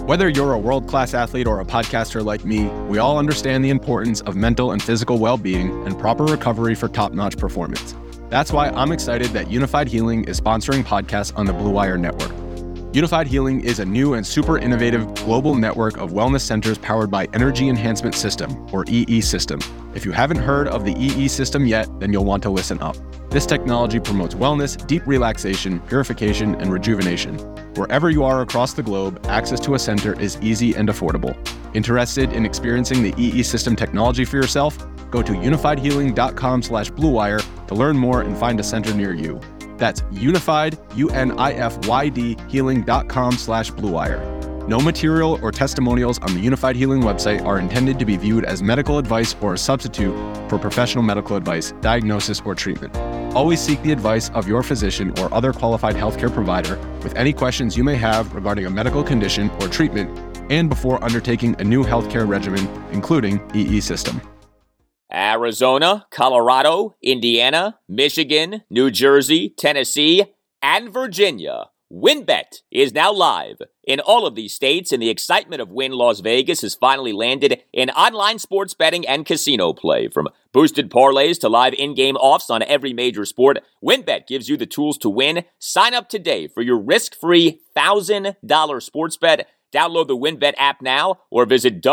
Whether you're a world-class athlete or a podcaster like me, we all understand the importance of mental and physical well-being and proper recovery for top-notch performance. That's why I'm excited that Unified Healing is sponsoring podcasts on the Blue Wire Network. Unified Healing is a new and super innovative global network of wellness centers powered by Energy Enhancement System, or EE System. If you haven't heard of the EE System yet, then you'll want to listen up. This technology promotes wellness, deep relaxation, purification, and rejuvenation. Wherever you are across the globe, access to a center is easy and affordable. Interested in experiencing the EE System technology for yourself? Go to unifiedhealing.com/bluewire to learn more and find a center near you. That's unified, UNIFYD, healing.com/bluewire. No material or testimonials on the Unified Healing website are intended to be viewed as medical advice or a substitute for professional medical advice, diagnosis, or treatment. Always seek the advice of your physician or other qualified healthcare provider with any questions you may have regarding a medical condition or treatment and before undertaking a new healthcare regimen, including EE System. Arizona, Colorado, Indiana, Michigan, New Jersey, Tennessee, and Virginia. WynnBET is now live in all of these states, and the excitement of Wynn Las Vegas has finally landed in online sports betting and casino play. From boosted parlays to live in-game offs on every major sport, WynnBET gives you the tools to win. Sign up today for your risk-free $1,000 sports bet. Download the WynnBET app now or visit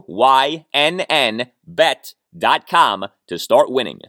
WYNNBet.com to start winning.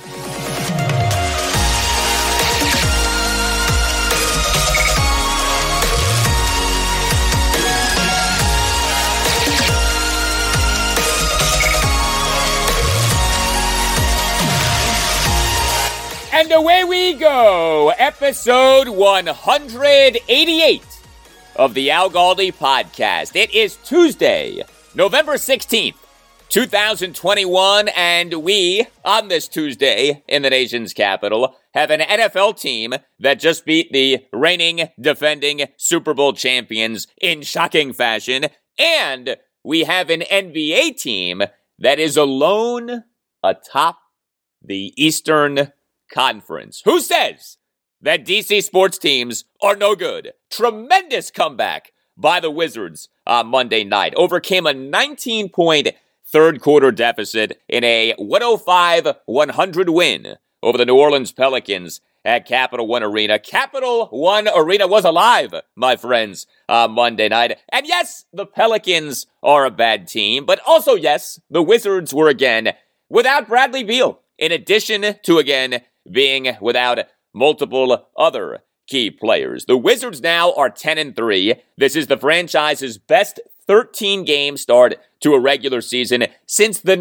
And away we go, episode 188 of the Al Galdi podcast. It is Tuesday, November 16th, 2021, and we, on this Tuesday in the nation's capital, have an NFL team that just beat the reigning, defending Super Bowl champions in shocking fashion, and we have an NBA team that is alone atop the Eastern Conference. Who says that DC sports teams are no good? Tremendous comeback by the Wizards on Monday night. Overcame a 19-point third-quarter deficit in a 105-100 win over the New Orleans Pelicans at Capital One Arena. Capital One Arena was alive, my friends, on Monday night. And yes, the Pelicans are a bad team, but also yes, the Wizards were again without Bradley Beal, in addition to again being without multiple other key players. The Wizards now are 10-3. This is the franchise's best 13-game start to a regular season since the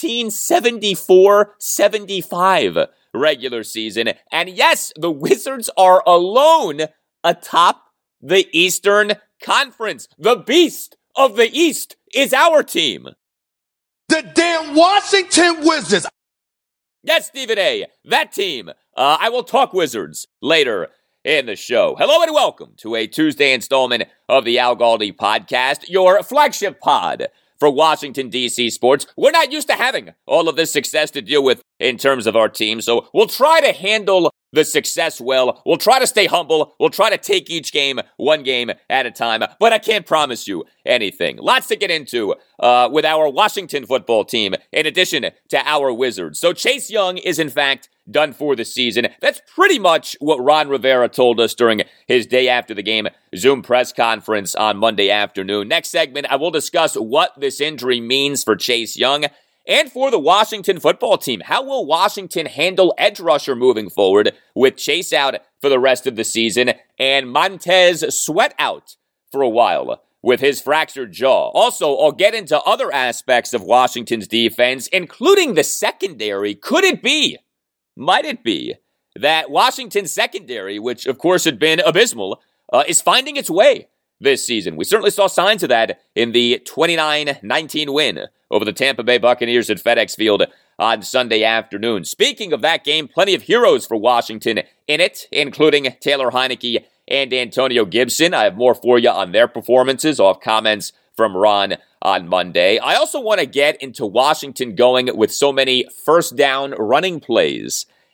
1974-75 regular season. And yes, the Wizards are alone atop the Eastern Conference. The beast of the East is our team. The damn Washington Wizards. Yes, Stephen A., that team. I will talk Wizards later in the show. Hello and welcome to a Tuesday installment of the Al Galdi podcast, your flagship pod for Washington, D.C. sports. We're not used to having all of this success to deal with in terms of our team, so we'll try to handle the success well. We'll try to stay humble. We'll try to take each game one game at a time, but I can't promise you anything. Lots to get into with our Washington football team in addition to our Wizards. So Chase Young is in fact done for the season. That's pretty much what Ron Rivera told us during his day after the game Zoom press conference on Monday afternoon. Next segment, I will discuss what this injury means for Chase Young and for the Washington football team. How will Washington handle edge rusher moving forward with Chase out for the rest of the season and Montez Sweat out for a while with his fractured jaw? Also, I'll get into other aspects of Washington's defense, including the secondary. Might it be that Washington's secondary, which of course had been abysmal, is finding its way this season? We certainly saw signs of that in the 29-19 win over the Tampa Bay Buccaneers at FedEx Field on Sunday afternoon. Speaking of that game, plenty of heroes for Washington in it, including Taylor Heinicke and Antonio Gibson. I have more for you on their performances off comments from Ron on Monday. I also want to get into Washington going with so many first down running plays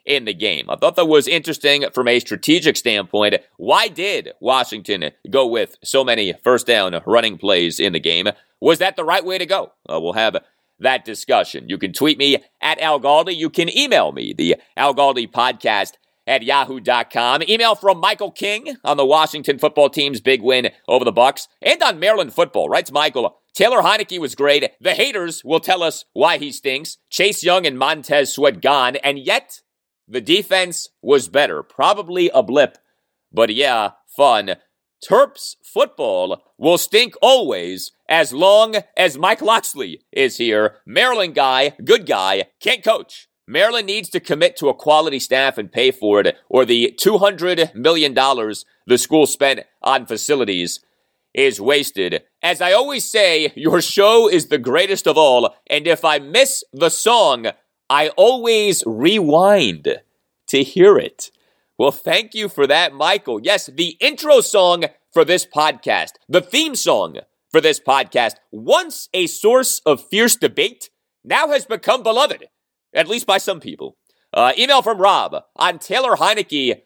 in the game. I thought that was interesting from a strategic standpoint. Why did Washington go with so many first down running plays in the game? Was that the right way to go? We'll have that discussion. You can tweet me at Al Galdi. You can email me, the Al Galdi podcast at yahoo.com. Email from Michael King on the Washington football team's big win over the Bucs and on Maryland football. Writes Michael, Taylor Heinicke was great. The haters will tell us why he stinks. Chase Young and Montez Sweat gone, and yet the defense was better. Probably a blip, but yeah, fun. Terps football will stink always as long as Mike Locksley is here. Maryland guy, good guy, can't coach. Maryland needs to commit to a quality staff and pay for it, or the $200 million the school spent on facilities is wasted. As I always say, your show is the greatest of all, and if I miss the song, I always rewind to hear it. Well, thank you for that, Michael. Yes, the intro song for this podcast, the theme song for this podcast, once a source of fierce debate, now has become beloved, at least by some people. Email from Rob on Taylor Heinicke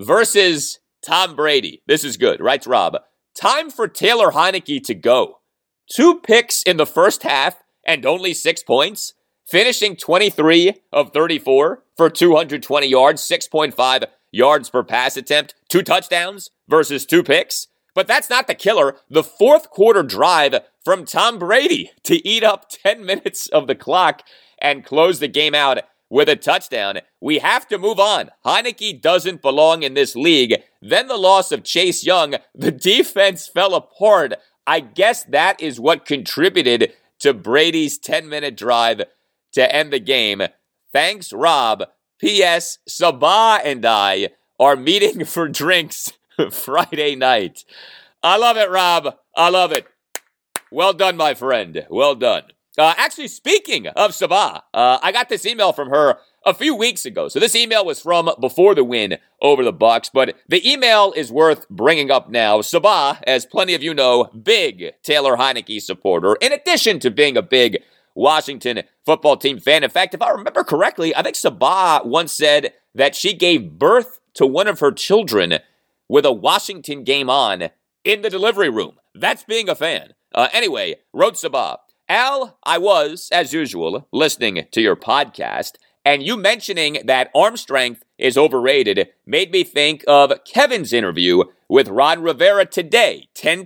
versus Tom Brady. This is good, writes Rob. Time for Taylor Heinicke to go. 2 picks in the first half and only 6 points, finishing 23 of 34 for 220 yards, 6.5 yards per pass attempt, 2 touchdowns versus 2 picks. But that's not the killer. The fourth quarter drive from Tom Brady to eat up 10 minutes of the clock and close the game out with a touchdown. We have to move on. Heinicke doesn't belong in this league. Then the loss of Chase Young. The defense fell apart. I guess that is what contributed to Brady's 10-minute drive to end the game. Thanks, Rob. P.S. Sabah and I are meeting for drinks Friday night. I love it, Rob. I love it. Well done, my friend. Well done. Actually, speaking of Sabah, I got this email from her a few weeks ago. So this email was from before the win over the Bucs, but the email is worth bringing up now. Sabah, as plenty of you know, big Taylor Heinicke supporter, in addition to being a big Washington football team fan. In fact, if I remember correctly, I think Sabah once said that she gave birth to one of her children with a Washington game on in the delivery room. That's being a fan. Anyway, wrote Sabah, Al, I was, as usual, listening to your podcast, and you mentioning that arm strength is overrated made me think of Kevin's interview with Ron Rivera today,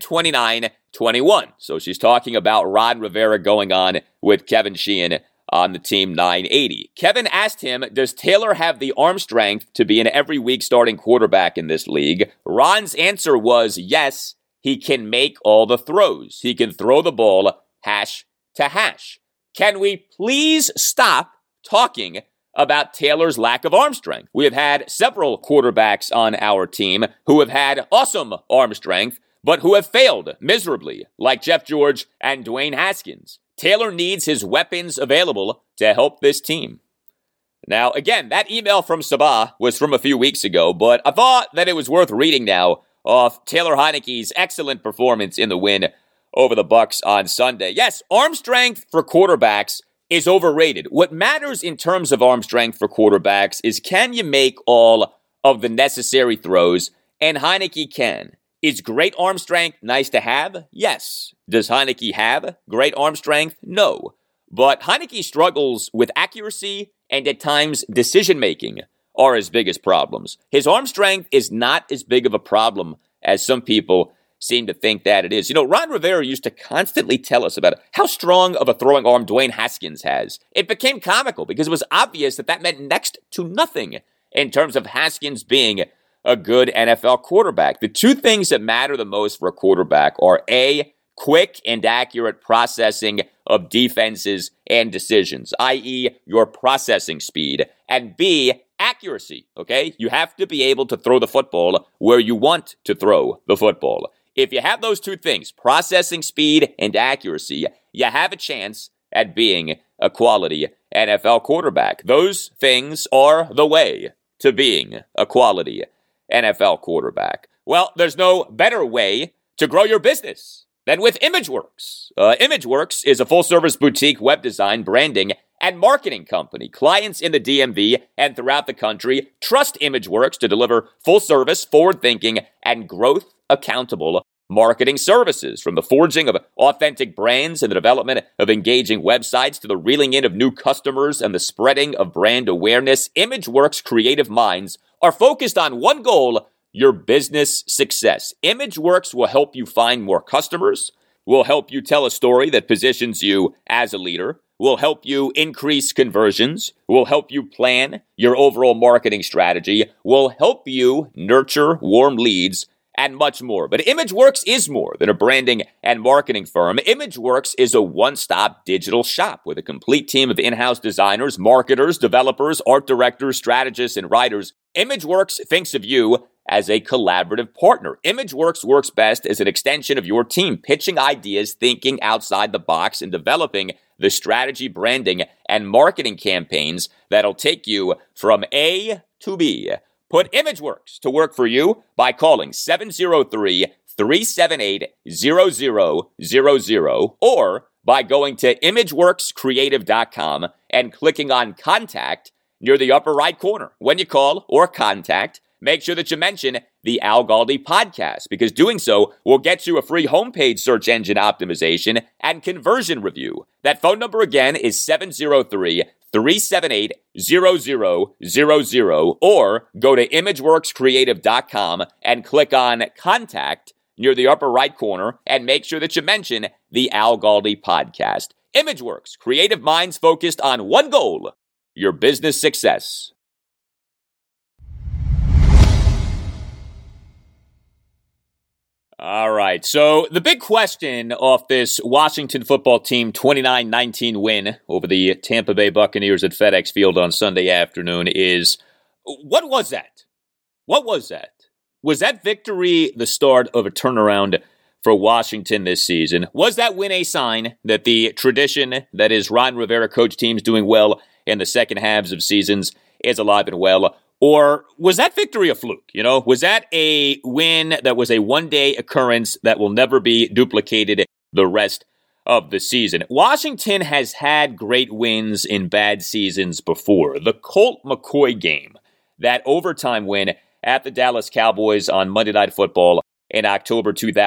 10/29/21. So she's talking about Ron Rivera going on with Kevin Sheehan on the Team 980. Kevin asked him, does Taylor have the arm strength to be an every week starting quarterback in this league? Ron's answer was yes, he can make all the throws. He can throw the ball hash to hash. Can we please stop talking about Taylor's lack of arm strength? We have had several quarterbacks on our team who have had awesome arm strength, but who have failed miserably, like Jeff George and Dwayne Haskins. Taylor needs his weapons available to help this team. Now, again, that email from Sabah was from a few weeks ago, but I thought that it was worth reading now off Taylor Heinicke's excellent performance in the win over the Bucs on Sunday. Yes, arm strength for quarterbacks is overrated. What matters in terms of arm strength for quarterbacks is, can you make all of the necessary throws? And Heinicke can. Is great arm strength nice to have? Yes. Does Heinicke have great arm strength? No. But Heinicke struggles with accuracy and at times decision-making are his biggest problems. His arm strength is not as big of a problem as some people seem to think that it is. You know, Ron Rivera used to constantly tell us about how strong of a throwing arm Dwayne Haskins has. It became comical because it was obvious that meant next to nothing in terms of Haskins being a good NFL quarterback. The two things that matter the most for a quarterback are A, quick and accurate processing of defenses and decisions, i.e. your processing speed, and B, accuracy, okay? You have to be able to throw the football where you want to throw the football. If you have those two things, processing speed and accuracy, you have a chance at being a quality NFL quarterback. Those things are the way to being a quality NFL quarterback. Well, there's no better way to grow your business than with ImageWorks. ImageWorks is a full-service boutique web design, branding, and marketing company. Clients in the DMV and throughout the country trust ImageWorks to deliver full-service, forward-thinking, and growth-accountable marketing services. From the forging of authentic brands and the development of engaging websites to the reeling in of new customers and the spreading of brand awareness, ImageWorks creative minds are focused on one goal: your business success. ImageWorks will help you find more customers, will help you tell a story that positions you as a leader, will help you increase conversions, will help you plan your overall marketing strategy, will help you nurture warm leads, and much more. But ImageWorks is more than a branding and marketing firm. ImageWorks is a one-stop digital shop with a complete team of in-house designers, marketers, developers, art directors, strategists, and writers. ImageWorks thinks of you as a collaborative partner. ImageWorks works best as an extension of your team, pitching ideas, thinking outside the box, and developing the strategy, branding, and marketing campaigns that'll take you from A to B. Put ImageWorks to work for you by calling 703-378-0000 or by going to imageworkscreative.com and clicking on Contact near the upper right corner. When you call or contact, make sure that you mention the Al Galdi podcast, because doing so will get you a free homepage search engine optimization and conversion review. That phone number again is 703-378-0000 or go to imageworkscreative.com and click on Contact near the upper right corner and make sure that you mention the Al Galdi podcast. ImageWorks, creative minds focused on one goal: your business success. All right, so the big question off this Washington football team 29-19 win over the Tampa Bay Buccaneers at FedEx Field on Sunday afternoon is, what was that? What was that? Was that victory the start of a turnaround for Washington this season? Was that win a sign that the tradition that is Ron Rivera coach teams doing well in the second halves of seasons is alive and well? Or was that victory a fluke? Was that a win that was a one-day occurrence that will never be duplicated the rest of the season? Washington has had great wins in bad seasons before. The Colt McCoy game, that overtime win at the Dallas Cowboys on Monday Night Football in October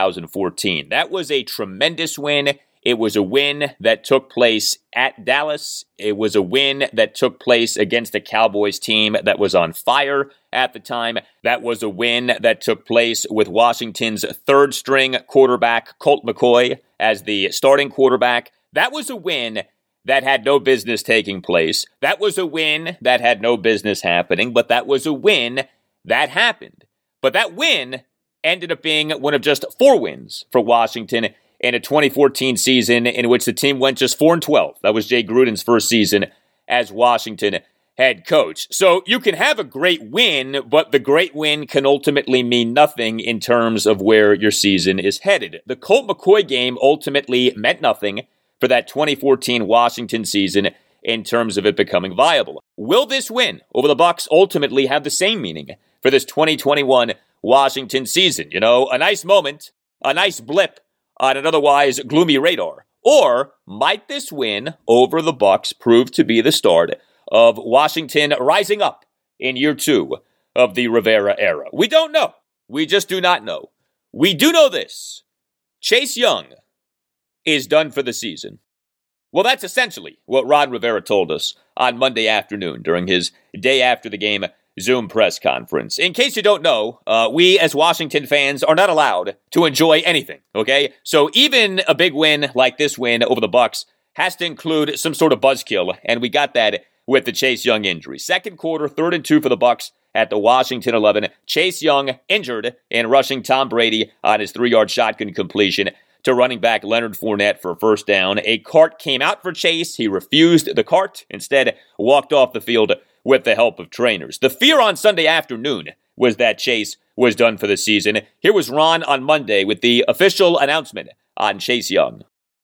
2014. That was a tremendous win. It was a win that took place at Dallas. It was a win that took place against a Cowboys team that was on fire at the time. That was a win that took place with Washington's third-string quarterback, Colt McCoy, as the starting quarterback. That was a win that had no business taking place. That was a win that had no business happening, but that was a win that happened. But that win ended up being one of just 4 wins for Washington in a 2014 season in which the team went just 4-12. That was Jay Gruden's first season as Washington head coach. So you can have a great win, but the great win can ultimately mean nothing in terms of where your season is headed. The Colt McCoy game ultimately meant nothing for that 2014 Washington season in terms of it becoming viable. Will this win over the Bucs ultimately have the same meaning for this 2021 Washington season? A nice moment, a nice blip on an otherwise gloomy radar. Or might this win over the Bucs prove to be the start of Washington rising up in year 2 of the Rivera era? We don't know. We just do not know. We do know this: Chase Young is done for the season. Well, that's essentially what Ron Rivera told us on Monday afternoon during his day after the game Zoom press conference. In case you don't know, we as Washington fans are not allowed to enjoy anything, okay? So even a big win like this win over the Bucs has to include some sort of buzzkill, and we got that with the Chase Young injury. Second quarter, 3rd and 2 for the Bucs at the Washington 11. Chase Young injured in rushing Tom Brady on his 3-yard shotgun completion to running back Leonard Fournette for a first down. A cart came out for Chase. He refused the cart, instead walked off the field with the help of trainers. The fear on Sunday afternoon was that Chase was done for the season. Here was Ron on Monday with the official announcement on Chase Young.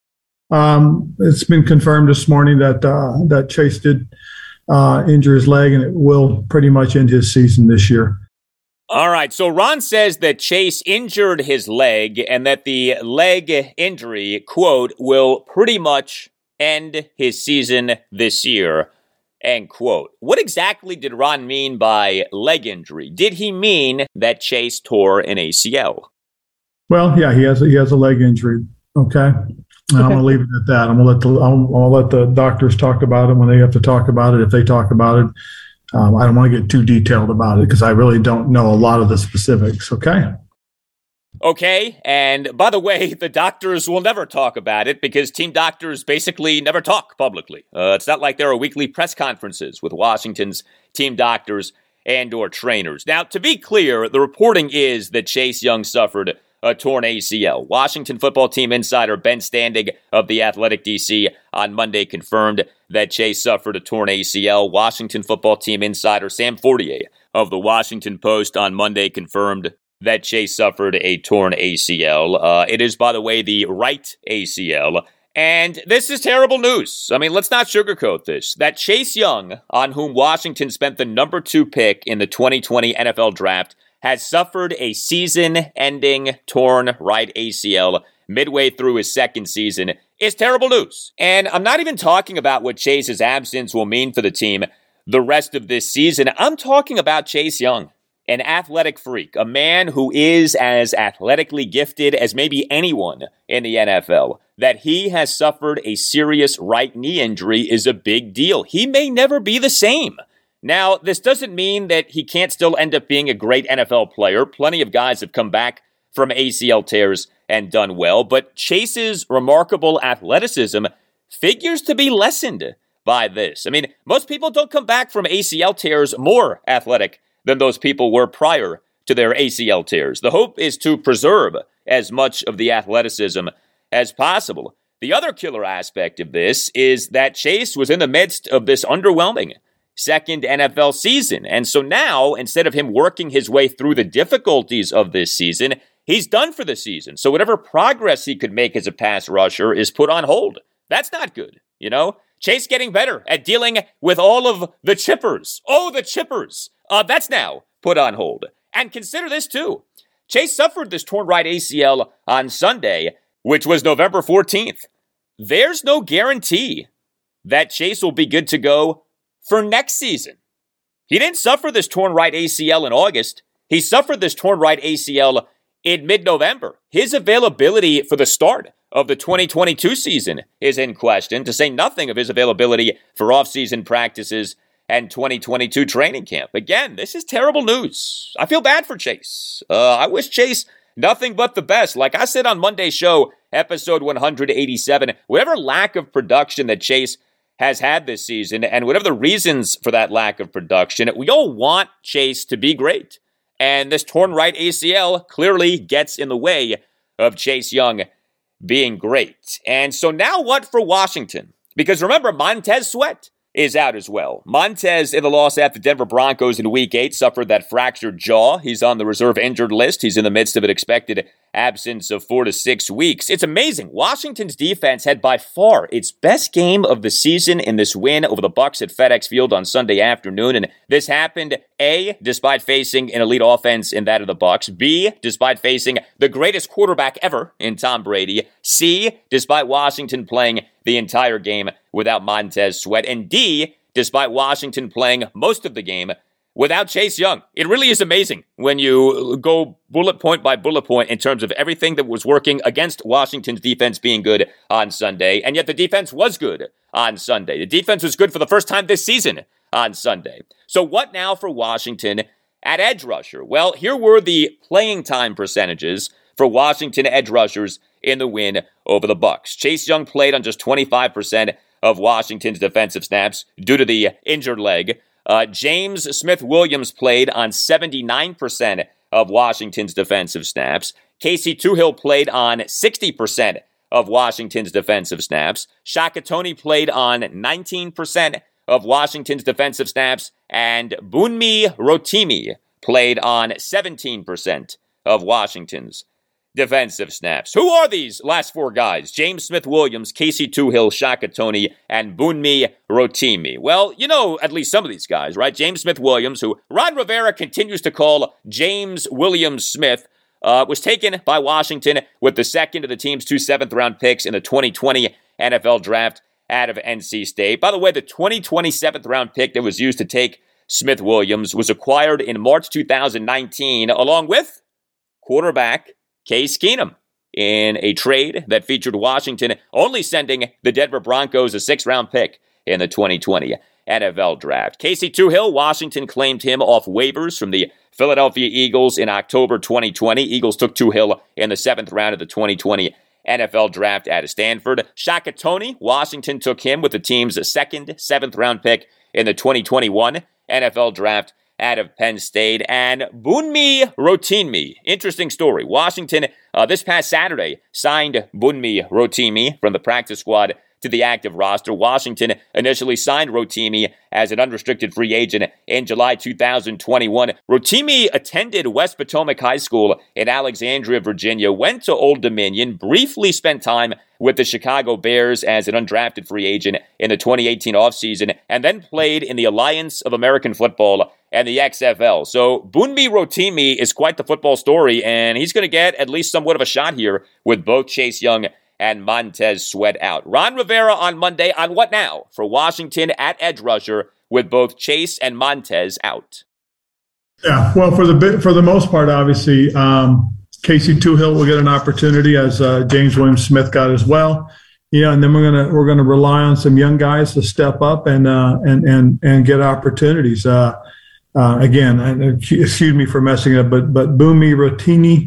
It's been confirmed this morning that Chase did injure his leg, and it will pretty much end his season this year. All right, so Ron says that Chase injured his leg and that the leg injury, quote, will pretty much end his season this year, end quote. What exactly did Ron mean by leg injury? Did he mean that Chase tore an ACL? Well, yeah, he has a leg injury. Okay. And I'm going to leave it at that. I'll let the doctors talk about it when they have to talk about it. If they talk about it, I don't want to get too detailed about it because I really don't know a lot of the specifics. Okay. Okay, and by the way, the doctors will never talk about it because team doctors basically never talk publicly. It's not like there are weekly press conferences with Washington's team doctors and or trainers. Now, to be clear, the reporting is that Chase Young suffered a torn ACL. Washington football team insider Ben Standig of The Athletic DC on Monday confirmed that Chase suffered a torn ACL. Washington football team insider Sam Fortier of The Washington Post on Monday confirmed that Chase suffered a torn ACL. It is, by the way, the right ACL. And this is terrible news. I mean, let's not sugarcoat this. That Chase Young, on whom Washington spent the number 2 pick in the 2020 NFL Draft, has suffered a season-ending torn right ACL midway through his second season is terrible news. And I'm not even talking about what Chase's absence will mean for the team the rest of this season. I'm talking about Chase Young, an athletic freak, a man who is as athletically gifted as maybe anyone in the NFL. That he has suffered a serious right knee injury is a big deal. He may never be the same. Now, this doesn't mean that he can't still end up being a great NFL player. Plenty of guys have come back from ACL tears and done well, but Chase's remarkable athleticism figures to be lessened by this. I mean, most people don't come back from ACL tears more athletic than those people were prior to their ACL tears. The hope is to preserve as much of the athleticism as possible. The other killer aspect of this is that Chase was in the midst of this underwhelming second NFL season. And so now, instead of him working his way through the difficulties of this season, he's done for the season. So whatever progress he could make as a pass rusher is put on hold. That's not good, you know? Chase getting better at dealing with all of the chippers. Oh, the chippers. That's now put on hold. And consider this too. Chase suffered this torn right ACL on Sunday, which was November 14th. There's no guarantee that Chase will be good to go for next season. He didn't suffer this torn right ACL in August. He suffered this torn right ACL in mid-November. His availability for the start of the 2022 season is in question, to say nothing of his availability for off-season practices and 2022 training camp. Again, this is terrible news. I feel bad for Chase. I wish Chase nothing but the best. Like I said on Monday's show, episode 187, whatever lack of production that Chase has had this season, and whatever the reasons for that lack of production, we all want Chase to be great. And this torn right ACL clearly gets in the way of Chase Young being great. And so now what for Washington? Because remember, Montez Sweat is out as well. Montez, in the loss at the Denver Broncos in Week 8, suffered that fractured jaw. He's on the reserve injured list. He's in the midst of an expected absence of 4 to 6 weeks. It's amazing. Washington's defense had by far its best game of the season in this win over the Bucs at FedEx Field on Sunday afternoon. And this happened, A, despite facing an elite offense in that of the Bucs. B, despite facing the greatest quarterback ever in Tom Brady. C, despite Washington playing the entire game without Montez Sweat. And D, despite Washington playing most of the game without Chase Young. It really is amazing when you go bullet point by bullet point in terms of everything that was working against Washington's defense being good on Sunday, and yet the defense was good on Sunday. The defense was good for the first time this season on Sunday. So what now for Washington at edge rusher? Well, here were the playing time percentages for Washington edge rushers in the win over the Bucs. Chase Young played on just 25% of Washington's defensive snaps due to the injured leg. James Smith-Williams played on 79% of Washington's defensive snaps. Casey Toohill played on 60% of Washington's defensive snaps. Shaka Toney played on 19% of Washington's defensive snaps. And Bunmi Rotimi played on 17% of Washington's defensive snaps. Who are these last 4 guys? James Smith-Williams, Casey Toohill, Shaka Toney, and Bunmi Rotimi. Well, you know at least some of these guys, right? James Smith-Williams, who Ron Rivera continues to call James Williams Smith, was taken by Washington with the second of the team's 2 7th-round picks in the 2020 NFL Draft out of NC State. By the way, the 2027th round pick that was used to take Smith Williams was acquired in March 2019, along with quarterback Case Keenum, in a trade that featured Washington only sending the Denver Broncos a 6th-round pick in the 2020 NFL Draft. Casey Toohill, Washington claimed him off waivers from the Philadelphia Eagles in October 2020. Eagles took Toohill in the 7th round of the 2020 NFL Draft out of Stanford. Shaka Toney, Washington took him with the team's 2nd, 7th-round pick in the 2021 NFL Draft out of Penn State. And Bunmi Rotimi, interesting story. Washington, this past Saturday, signed Bunmi Rotimi from the practice squad to the active roster. Washington initially signed Rotimi as an unrestricted free agent in July 2021. Rotimi attended West Potomac High School in Alexandria, Virginia, went to Old Dominion, briefly spent time with the Chicago Bears as an undrafted free agent in the 2018 offseason, and then played in the Alliance of American Football and the XFL. So Bunmi Rotimi is quite the football story, and he's going to get at least somewhat of a shot here with both Chase Young and Montez Sweat out. Ron Rivera on Monday on What Now for Washington at edge rusher with both Chase and Montez out. Yeah, well, for the most part, obviously, Casey Toohill will get an opportunity, as James Williams Smith got as well. Yeah, and then we're gonna rely on some young guys to step up and get opportunities. Again, excuse me for messing up, but Bunmi Rotimi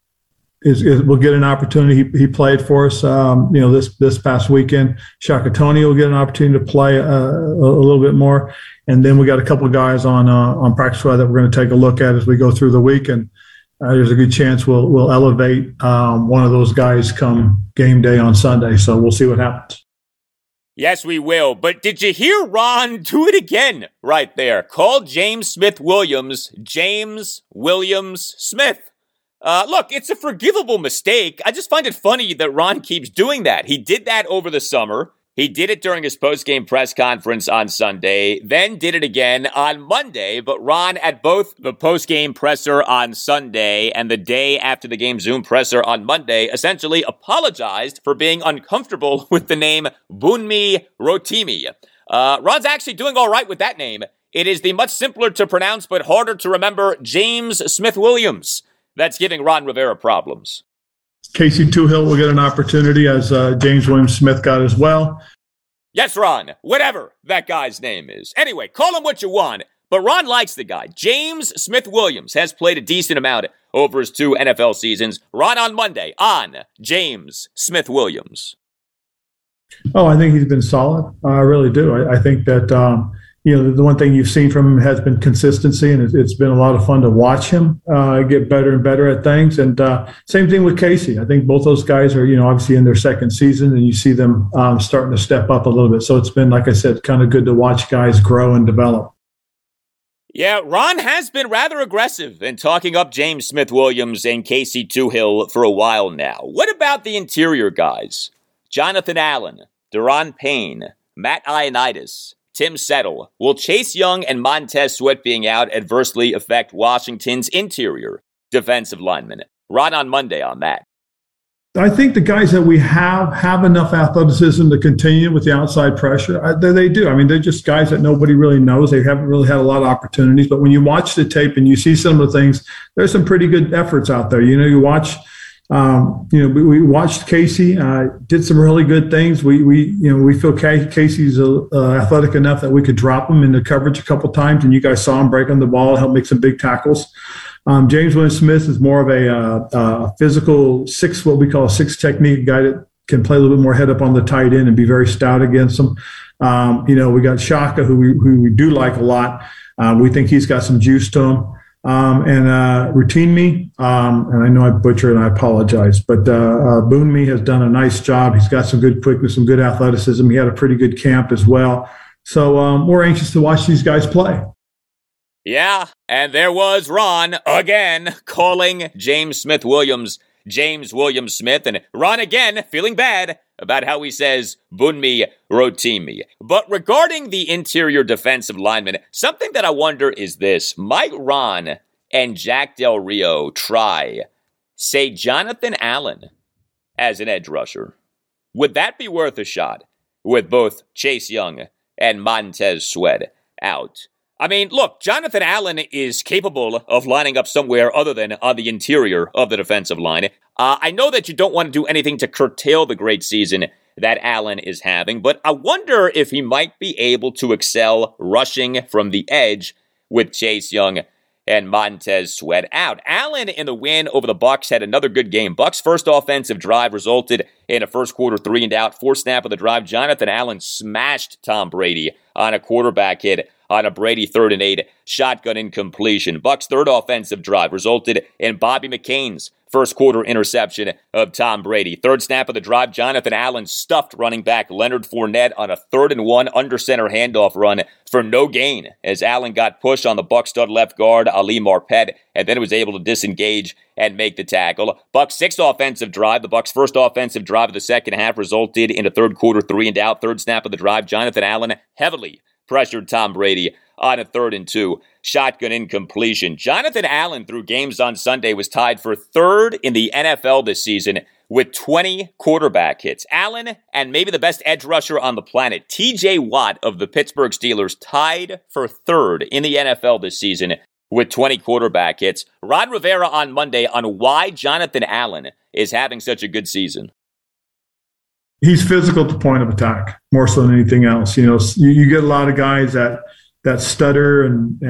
will get an opportunity. He played for us, this past weekend. Shaka Toney will get an opportunity to play a little bit more, and then we got a couple of guys on practice squad that we're going to take a look at as we go through the week, and there's a good chance we'll elevate one of those guys come game day on Sunday. So we'll see what happens. Yes, we will. But did you hear Ron do it again right there? Call James Smith Williams James Williams Smith. Look, it's a forgivable mistake. I just find it funny that Ron keeps doing that. He did that over the summer. He did it during his post-game press conference on Sunday, then did it again on Monday. But Ron, at both the post-game presser on Sunday and the day after the game Zoom presser on Monday, essentially apologized for being uncomfortable with the name Bunmi Rotimi. Ron's actually doing all right with that name. It is the much simpler to pronounce but harder to remember James Smith Williams that's giving Ron Rivera problems. Casey Toohill will get an opportunity, as James Williams Smith got as well. Yes, Ron, whatever that guy's name is. Anyway, call him what you want, but Ron likes the guy. James Smith Williams has played a decent amount over his 2 NFL seasons. Ron on Monday on James Smith Williams. Oh, I think he's been solid. I really do. I think that, the one thing you've seen from him has been consistency, and it's been a lot of fun to watch him get better and better at things. And same thing with Casey. I think both those guys are, obviously in their 2nd season, and you see them starting to step up a little bit. So it's been, like I said, kind of good to watch guys grow and develop. Yeah, Ron has been rather aggressive in talking up James Smith Williams and Casey Toohill for a while now. What about the interior guys? Jonathan Allen, Daron Payne, Matt Ioannidis, Tim Settle. Will Chase Young and Montez Sweat being out adversely affect Washington's interior defensive linemen? Ron on Monday on that. I think the guys that we have enough athleticism to continue with the outside pressure. They do. I mean, they're just guys that nobody really knows. They haven't really had a lot of opportunities. But when you watch the tape and you see some of the things, there's some pretty good efforts out there. You watch. We watched Casey, did some really good things. We feel Casey's athletic enough that we could drop him into coverage a couple times, and you guys saw him break on the ball, help make some big tackles. James Williams Smith is more of a physical what we call a 6 technique guy that can play a little bit more head up on the tight end and be very stout against them. We got Shaka, who we do like a lot. We think he's got some juice to him. And Rotimi, and I know I butchered and I apologize, but Bunmi has done a nice job. He's got some good quickness, some good athleticism. He had a pretty good camp as well. So we're anxious to watch these guys play. Yeah, and there was Ron again calling James Smith Williams James Williams Smith, and Ron again feeling bad about how he says Bunmi Rotimi. But regarding the interior defensive lineman, something that I wonder is this. Might Ron and Jack Del Rio try, say, Jonathan Allen as an edge rusher? Would that be worth a shot? with both Chase Young and Montez Sweat out. I mean, look, Jonathan Allen is capable of lining up somewhere other than on the interior of the defensive line. I know that you don't want to do anything to curtail the great season that Allen is having, but I wonder if he might be able to excel rushing from the edge with Chase Young and Montez Sweat out. Allen in the win over the Bucs had another good game. Bucs' first offensive drive resulted in a first quarter 3-and-out. Fourth snap of the drive, Jonathan Allen smashed Tom Brady on a quarterback hit on a Brady 3rd-and-8 shotgun incompletion. Bucs' third offensive drive resulted in Bobby McCain's first quarter interception of Tom Brady. Third snap of the drive, Jonathan Allen stuffed running back Leonard Fournette on a 3rd-and-1 under center handoff run for no gain as Allen got pushed on the Bucs stud left guard Ali Marpet and then was able to disengage and make the tackle. Bucs' sixth offensive drive, the Bucs' first offensive drive of the second half, resulted in a third quarter 3-and-out. Third snap of the drive, Jonathan Allen heavily pressured Tom Brady on a 3rd-and-2 shotgun incompletion. Jonathan Allen, through games on Sunday, was tied for third in the NFL this season with 20 quarterback hits. Allen and maybe the best edge rusher on the planet, T.J. Watt of the Pittsburgh Steelers, tied for third in the NFL this season with 20 quarterback hits. Ron Rivera on Monday on why Jonathan Allen is having such a good season. He's physical at the point of attack more so than anything else. You know, you get a lot of guys that stutter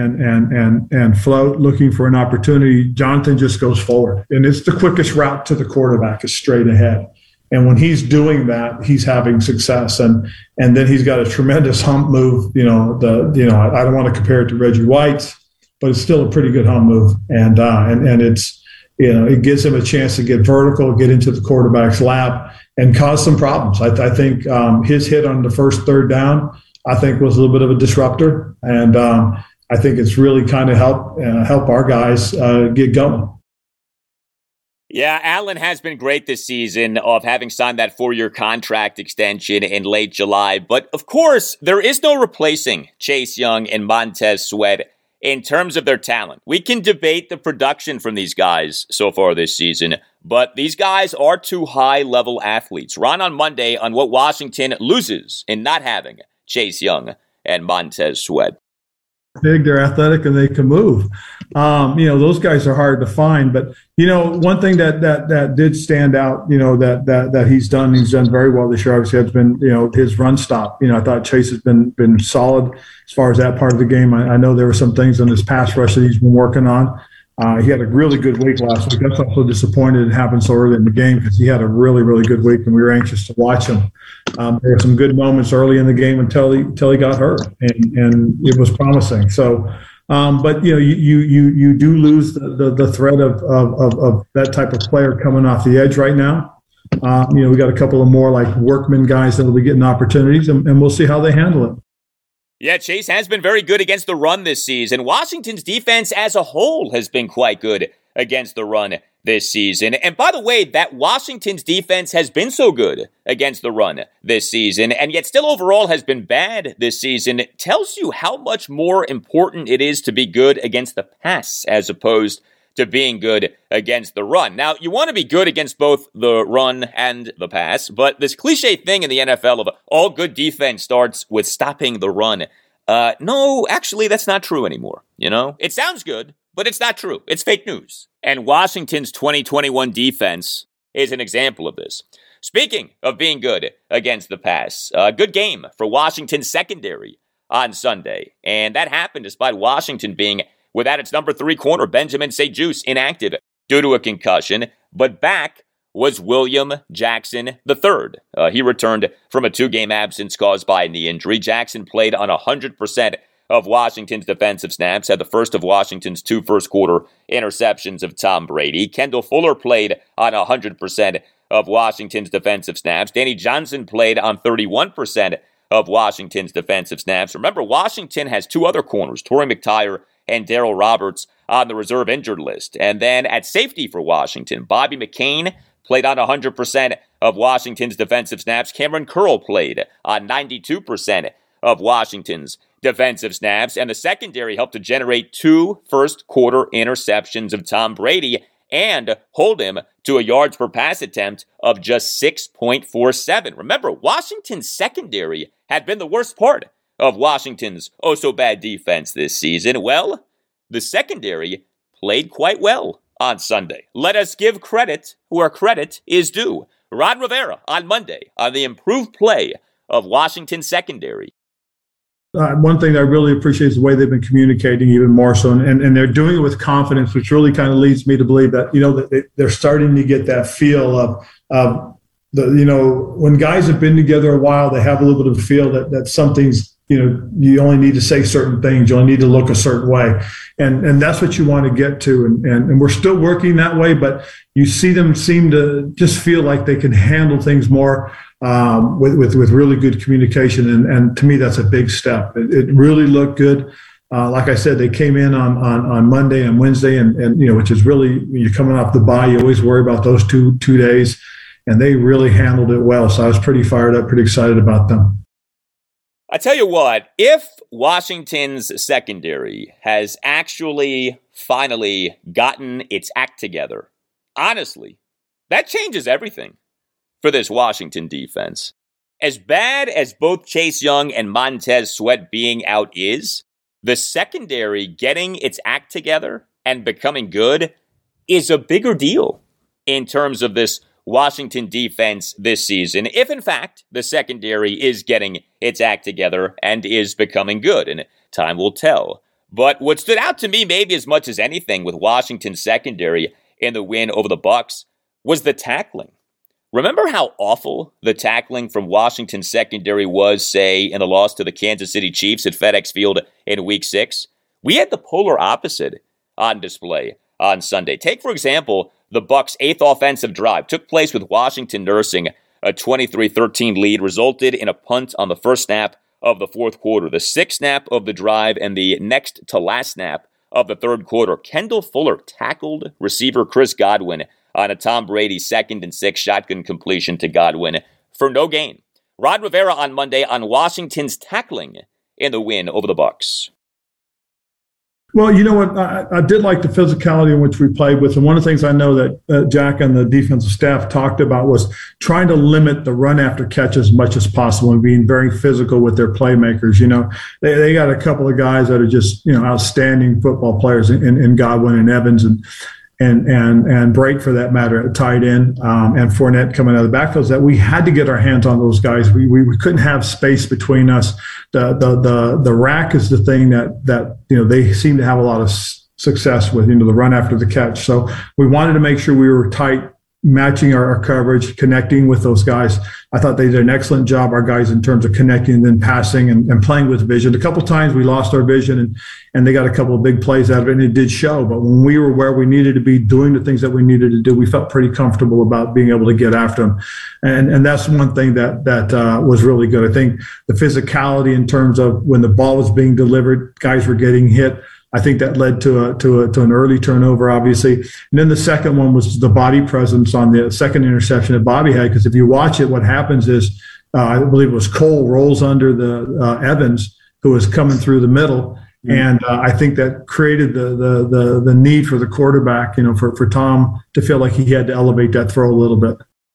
and float looking for an opportunity. Jonathan just goes forward, and it's the quickest route to the quarterback is straight ahead. And when he's doing that, he's having success. And then he's got a tremendous hump move. I don't want to compare it to Reggie White's, but it's still a pretty good hump move. And it's, it gives him a chance to get vertical, get into the quarterback's lap, and cause some problems. I think his hit on the first third down, I think, was a little bit of a disruptor, and I think it's really kind of help our guys get going. Yeah, Allen has been great this season of having signed that 4-year contract extension in late July. But, of course, there is no replacing Chase Young and Montez Sweat in terms of their talent. We can debate the production from these guys so far this season, but these guys are two high-level athletes. Ron on Monday on what Washington loses in not having Chase Young and Montez Sweat. Big, they're athletic, and they can move. Those guys are hard to find. But, one thing that did stand out, that he's done very well this year, obviously, has been, his run stop. I thought Chase has been solid as far as that part of the game. I know there were some things on his pass rush that he's been working on. He had a really good week last week. That's also disappointed it happened so early in the game because he had a really, really good week, and we were anxious to watch him. There were some good moments early in the game until he got hurt, and it was promising. So, but you do lose the threat of that type of player coming off the edge right now. We got a couple of more like workman guys that will be getting opportunities, and we'll see how they handle it. Yeah, Chase has been very good against the run this season. Washington's defense as a whole has been quite good against the run this season. And by the way, that Washington's defense has been so good against the run this season, and yet still overall has been bad this season, it tells you how much more important it is to be good against the pass as opposed to being good against the run. Now, you want to be good against both the run and the pass, but this cliche thing in the NFL of all good defense starts with stopping the run. No, actually, that's not true anymore. It sounds good, but it's not true. It's fake news. And Washington's 2021 defense is an example of this. Speaking of being good against the pass, a good game for Washington's secondary on Sunday. And that happened despite Washington being without its number 3 corner, Benjamin St-Juste, inactive due to a concussion. But back was William Jackson III. He returned from a 2-game absence caused by a knee injury. Jackson played on 100% of Washington's defensive snaps, had the first of Washington's 2 first-quarter interceptions of Tom Brady. Kendall Fuller played on 100% of Washington's defensive snaps. Danny Johnson played on 31% of Washington's defensive snaps. Remember, Washington has 2 other corners, Torrey McTyer and Darryl Roberts, on the reserve injured list. And then at safety for Washington, Bobby McCain played on 100% of Washington's defensive snaps. Cameron Curl played on 92% of Washington's defensive snaps. And the secondary helped to generate 2 first-quarter interceptions of Tom Brady. and hold him to a yards per pass attempt of just 6.47. Remember, Washington's secondary had been the worst part of Washington's oh-so-bad defense this season. Well, the secondary played quite well on Sunday. Let us give credit where credit is due. Ron Rivera on Monday on the improved play of Washington's secondary. One thing that I really appreciate is the way they've been communicating even more so, and they're doing it with confidence, which really kind of leads me to believe that, that they're starting to get that feel of when guys have been together a while, they have a little bit of a feel that something's, you only need to say certain things, you only need to look a certain way. And that's what you want to get to. And we're still working that way, but you see them seem to just feel like they can handle things more with really good communication. And to me, that's a big step. It really looked good. Like I said, they came in on Monday and Wednesday, and which is really, when you're coming off the bye, you always worry about those two days, and they really handled it well. So I was pretty fired up, pretty excited about them. I tell you what, if Washington's secondary has actually finally gotten its act together, honestly, that changes everything for this Washington defense. As bad as both Chase Young and Montez Sweat being out is, the secondary getting its act together and becoming good is a bigger deal in terms of this Washington defense this season, if in fact the secondary is getting its act together and is becoming good, and time will tell. But what stood out to me maybe as much as anything with Washington's secondary in the win over the Bucs was the tackling. Remember how awful the tackling from Washington's secondary was, say, in the loss to the Kansas City Chiefs at FedEx Field in Week 6? We had the polar opposite on display on Sunday. Take, for example, the Bucs' 8th offensive drive took place with Washington nursing a 23-13 lead, resulted in a punt on the first snap of the fourth quarter. The 6th snap of the drive and the next to last snap of the third quarter, Kendall Fuller tackled receiver Chris Godwin on a Tom Brady 2nd and 6 shotgun completion to Godwin for no gain. Ron Rivera on Monday on Washington's tackling in the win over the Bucs. Well, you know what? I did like the physicality in which we played with. And one of the things I know that Jack and the defensive staff talked about was trying to limit the run after catch as much as possible and being very physical with their playmakers. They got a couple of guys that are just, outstanding football players in Godwin and Evans and Brake, for that matter, at tight end, and Fournette coming out of the backfields, that we had to get our hands on those guys. We couldn't have space between us. The rack is the thing that they seem to have a lot of success with, the run after the catch. So we wanted to make sure we were tight, matching our coverage, connecting with those guys. I thought they did an excellent job, our guys, in terms of connecting and then passing and playing with vision. A couple times we lost our vision and they got a couple of big plays out of it, and it did show. But when we were where we needed to be, doing the things that we needed to do, we felt pretty comfortable about being able to get after them. And that's one thing that was really good. I think the physicality in terms of when the ball was being delivered, guys were getting hit. I think that led to an early turnover, obviously. And then the second one was the body presence on the second interception that Bobby had, because if you watch it, what happens is, I believe it was Cole rolls under the Evans, who was coming through the middle. Mm-hmm. And I think that created the need for the quarterback, for Tom to feel like he had to elevate that throw a little bit.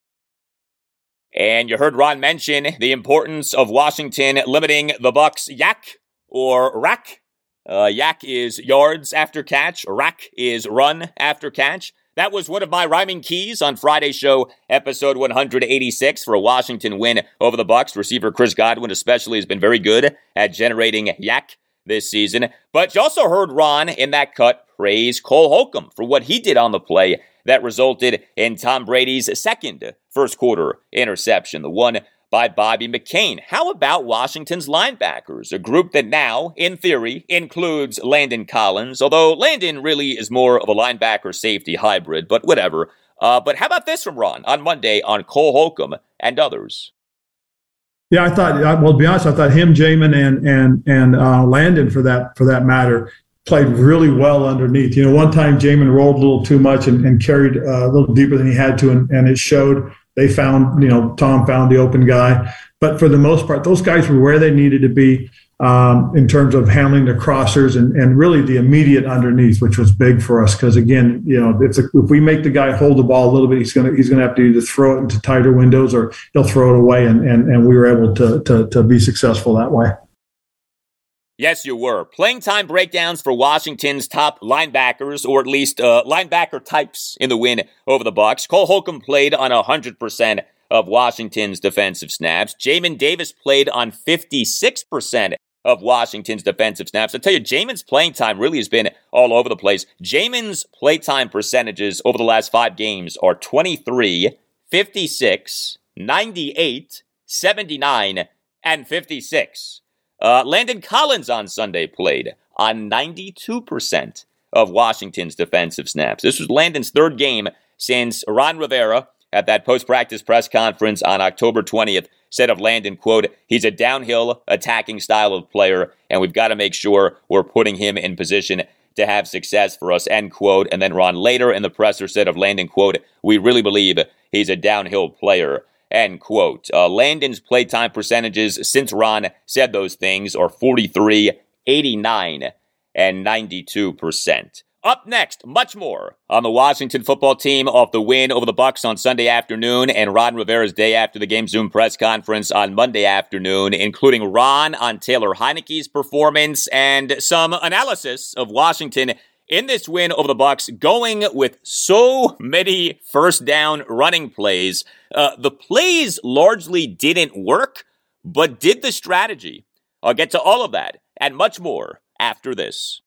And you heard Ron mention the importance of Washington limiting the Bucs' yak or rack. Yak is yards after catch. Rack is run after catch. That was one of my rhyming keys on Friday's show, episode 186, for a Washington win over the Bucs. Receiver Chris Godwin especially has been very good at generating yak this season. But you also heard Ron in that cut praise Cole Holcomb for what he did on the play that resulted in Tom Brady's second first quarter interception, the one by Bobby McCain. How about Washington's linebackers, a group that now, in theory, includes Landon Collins, although Landon really is more of a linebacker-safety hybrid, but whatever. But how about this from Ron on Monday on Cole Holcomb and others? Yeah, I thought, well, to be honest, I thought him, Jamin, and Landon, for that matter, played really well underneath. One time Jamin rolled a little too much and carried a little deeper than he had to, and it showed. They found, Tom found the open guy. But for the most part, those guys were where they needed to be. in terms of handling the crossers and really the immediate underneath, which was big for us. Because again, if we make the guy hold the ball a little bit, he's gonna have to either throw it into tighter windows or he'll throw it away. And we were able to be successful that way. Yes, you were. Playing time breakdowns for Washington's top linebackers, or at least linebacker types in the win over the Bucs. Cole Holcomb played on 100% of Washington's defensive snaps. Jamin Davis played on 56% of Washington's defensive snaps. I tell you, Jamin's playing time really has been all over the place. Jamin's playtime percentages over the last 5 games are 23, 56, 98, 79, and 56. Landon Collins on Sunday played on 92% of Washington's defensive snaps. This was Landon's 3rd game since Ron Rivera, at that post-practice press conference on October 20th, said of Landon, quote, "He's a downhill attacking style of player, and we've got to make sure we're putting him in position to have success for us," end quote. And then Ron later in the presser said of Landon, quote, "We really believe he's a downhill player," end quote. Landon's playtime percentages since Ron said those things are 43, 89, and 92%. Up next, much more on the Washington football team off the win over the Bucs on Sunday afternoon and Ron Rivera's day after the game Zoom press conference on Monday afternoon, including Ron on Taylor Heinicke's performance and some analysis of Washington in this win over the Bucs, going with so many first down running plays. The plays largely didn't work, but did the strategy. I'll get to all of that and much more after this.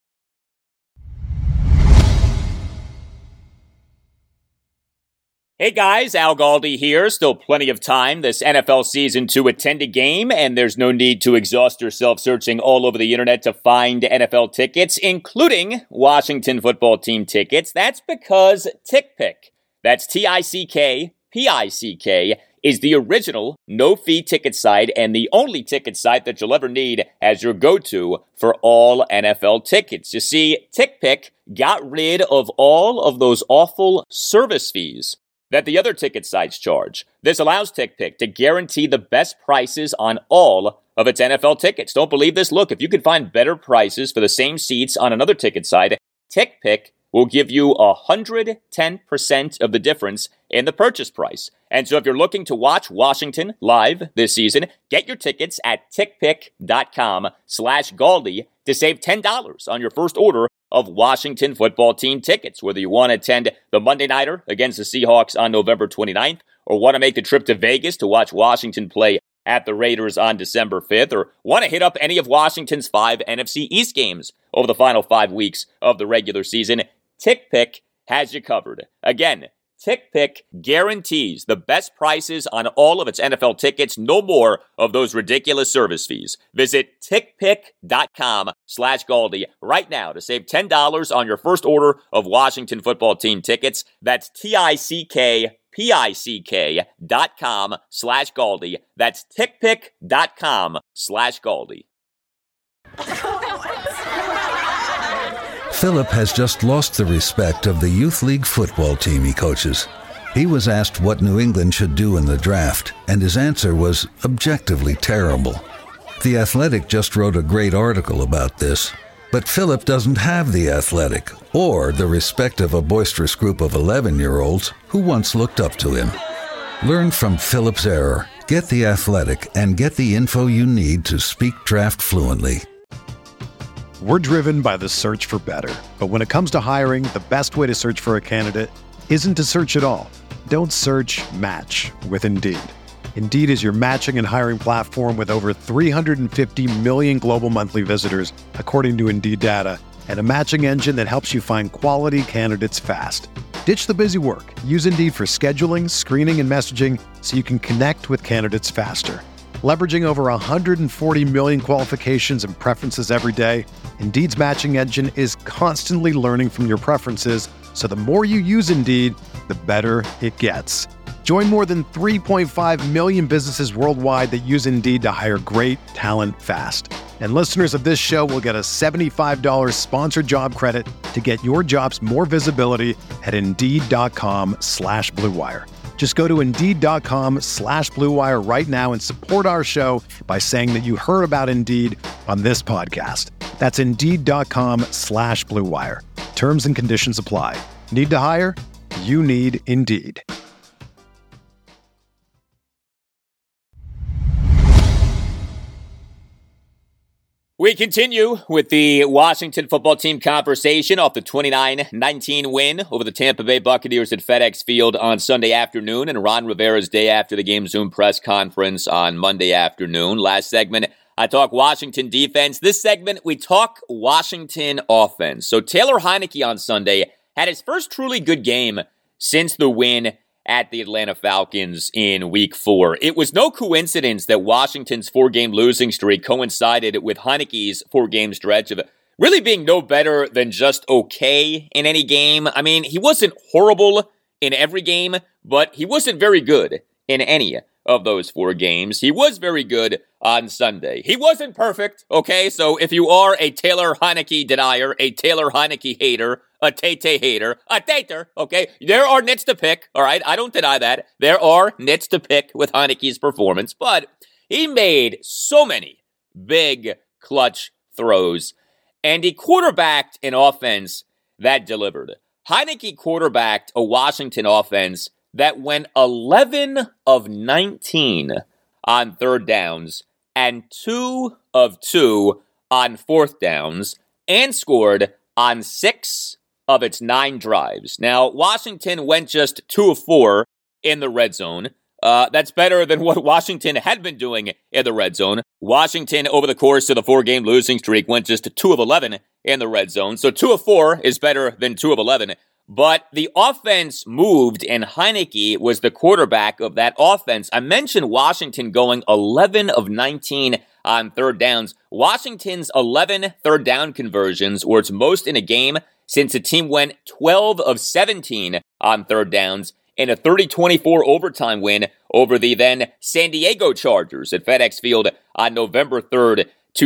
Hey guys, Al Galdi here. Still plenty of time this NFL season to attend a game, and there's no need to exhaust yourself searching all over the internet to find NFL tickets, including Washington football team tickets. That's because TickPick, that's TickPick, is the original no-fee ticket site and the only ticket site that you'll ever need as your go-to for all NFL tickets. You see, TickPick got rid of all of those awful service fees that the other ticket sites charge. This allows TickPick to guarantee the best prices on all of its NFL tickets. Don't believe this? Look, if you can find better prices for the same seats on another ticket site, TickPick will give you 110% of the difference in the purchase price. And so if you're looking to watch Washington live this season, get your tickets at tickpick.com/Galdi to save $10 on your first order of Washington football team tickets. Whether you want to attend the Monday Nighter against the Seahawks on November 29th, or want to make the trip to Vegas to watch Washington play at the Raiders on December 5th, or want to hit up any of Washington's 5 NFC East games over the final 5 weeks of the regular season, TickPick has you covered. Again, TickPick guarantees the best prices on all of its NFL tickets. No more of those ridiculous service fees. Visit tickpick.com/Galdi right now to save $10 on your first order of Washington football team tickets. That's tickpick.com/Galdi. That's tickpick.com/Galdi. Philip has just lost the respect of the youth league football team he coaches. He was asked what New England should do in the draft, and his answer was objectively terrible. The Athletic just wrote a great article about this, but Philip doesn't have the Athletic or the respect of a boisterous group of 11-year-olds who once looked up to him. Learn from Philip's error, get the Athletic, and get the info you need to speak draft fluently. We're driven by the search for better. But when it comes to hiring, the best way to search for a candidate isn't to search at all. Don't search, match with Indeed. Indeed is your matching and hiring platform with over 350 million global monthly visitors, according to Indeed data, and a matching engine that helps you find quality candidates fast. Ditch the busy work. Use Indeed for scheduling, screening, and messaging so you can connect with candidates faster. Leveraging over 140 million qualifications and preferences every day, Indeed's matching engine is constantly learning from your preferences, so the more you use Indeed, the better it gets. Join more than 3.5 million businesses worldwide that use Indeed to hire great talent fast. And listeners of this show will get a $75 sponsored job credit to get your jobs more visibility at Indeed.com/Blue Wire. Just go to Indeed.com/Blue Wire right now and support our show by saying that you heard about Indeed on this podcast. That's Indeed.com/Blue Wire. Terms and conditions apply. Need to hire? You need Indeed. We continue with the Washington football team conversation off the 29-19 win over the Tampa Bay Buccaneers at FedEx Field on Sunday afternoon and Ron Rivera's day after the game Zoom press conference on Monday afternoon. Last segment, I talk Washington defense. This segment, we talk Washington offense. So Taylor Heinicke on Sunday had his first truly good game since the win at the Atlanta Falcons in Week 4. It was no coincidence that Washington's 4-game losing streak coincided with Heinicke's 4-game stretch of really being no better than just okay in any game. I mean, he wasn't horrible in every game, but he wasn't very good in any of those 4 games. He was very good on Sunday. He wasn't perfect, okay? So if you are a Taylor Heinicke denier, a Taylor Heinicke hater, a Tay-Tay hater, a Tater, okay? There are nits to pick, all right? I don't deny that. There are nits to pick with Heinicke's performance, but he made so many big clutch throws, and he quarterbacked an offense that delivered. Heinicke quarterbacked a Washington offense that went 11 of 19 on third downs and 2 of 2 on fourth downs and scored on 6 of its 9 drives. Now, Washington went just 2 of 4 in the red zone. That's better than what Washington had been doing in the red zone. Washington, over the course of the 4-game losing streak, went just 2 of 11 in the red zone. So 2 of 4 is better than 2 of 11. But the offense moved, and Heinicke was the quarterback of that offense. I mentioned Washington going 11 of 19 on third downs. Washington's 11 third down conversions were its most in a game since the team went 12 of 17 on third downs in a 30-24 overtime win over the then San Diego Chargers at FedEx Field on November 3rd,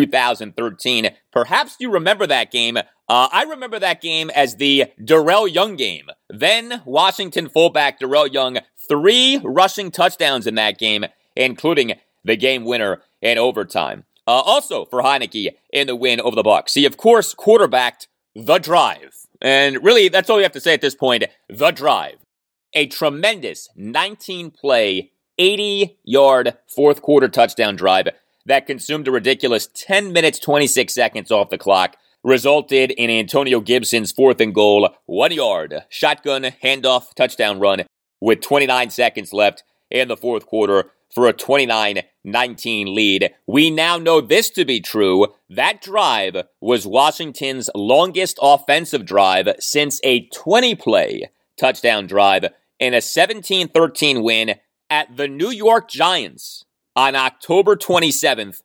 2013. Perhaps you remember that game. I remember that game as the Darrell Young game. Then Washington fullback Darrell Young, 3 rushing touchdowns in that game, including the game winner in overtime. Also for Heinicke in the win over the Bucs. He, of course, quarterbacked the drive. And really, that's all you have to say at this point, the drive. A tremendous 19-play, 80-yard fourth quarter touchdown drive that consumed a ridiculous 10 minutes, 26 seconds off the clock, resulted in Antonio Gibson's 4th and goal, 1-yard shotgun handoff touchdown run with 29 seconds left in the fourth quarter for a 29-19 lead. We now know this to be true. That drive was Washington's longest offensive drive since a 20-play touchdown drive in a 17-13 win at the New York Giants on October 27th,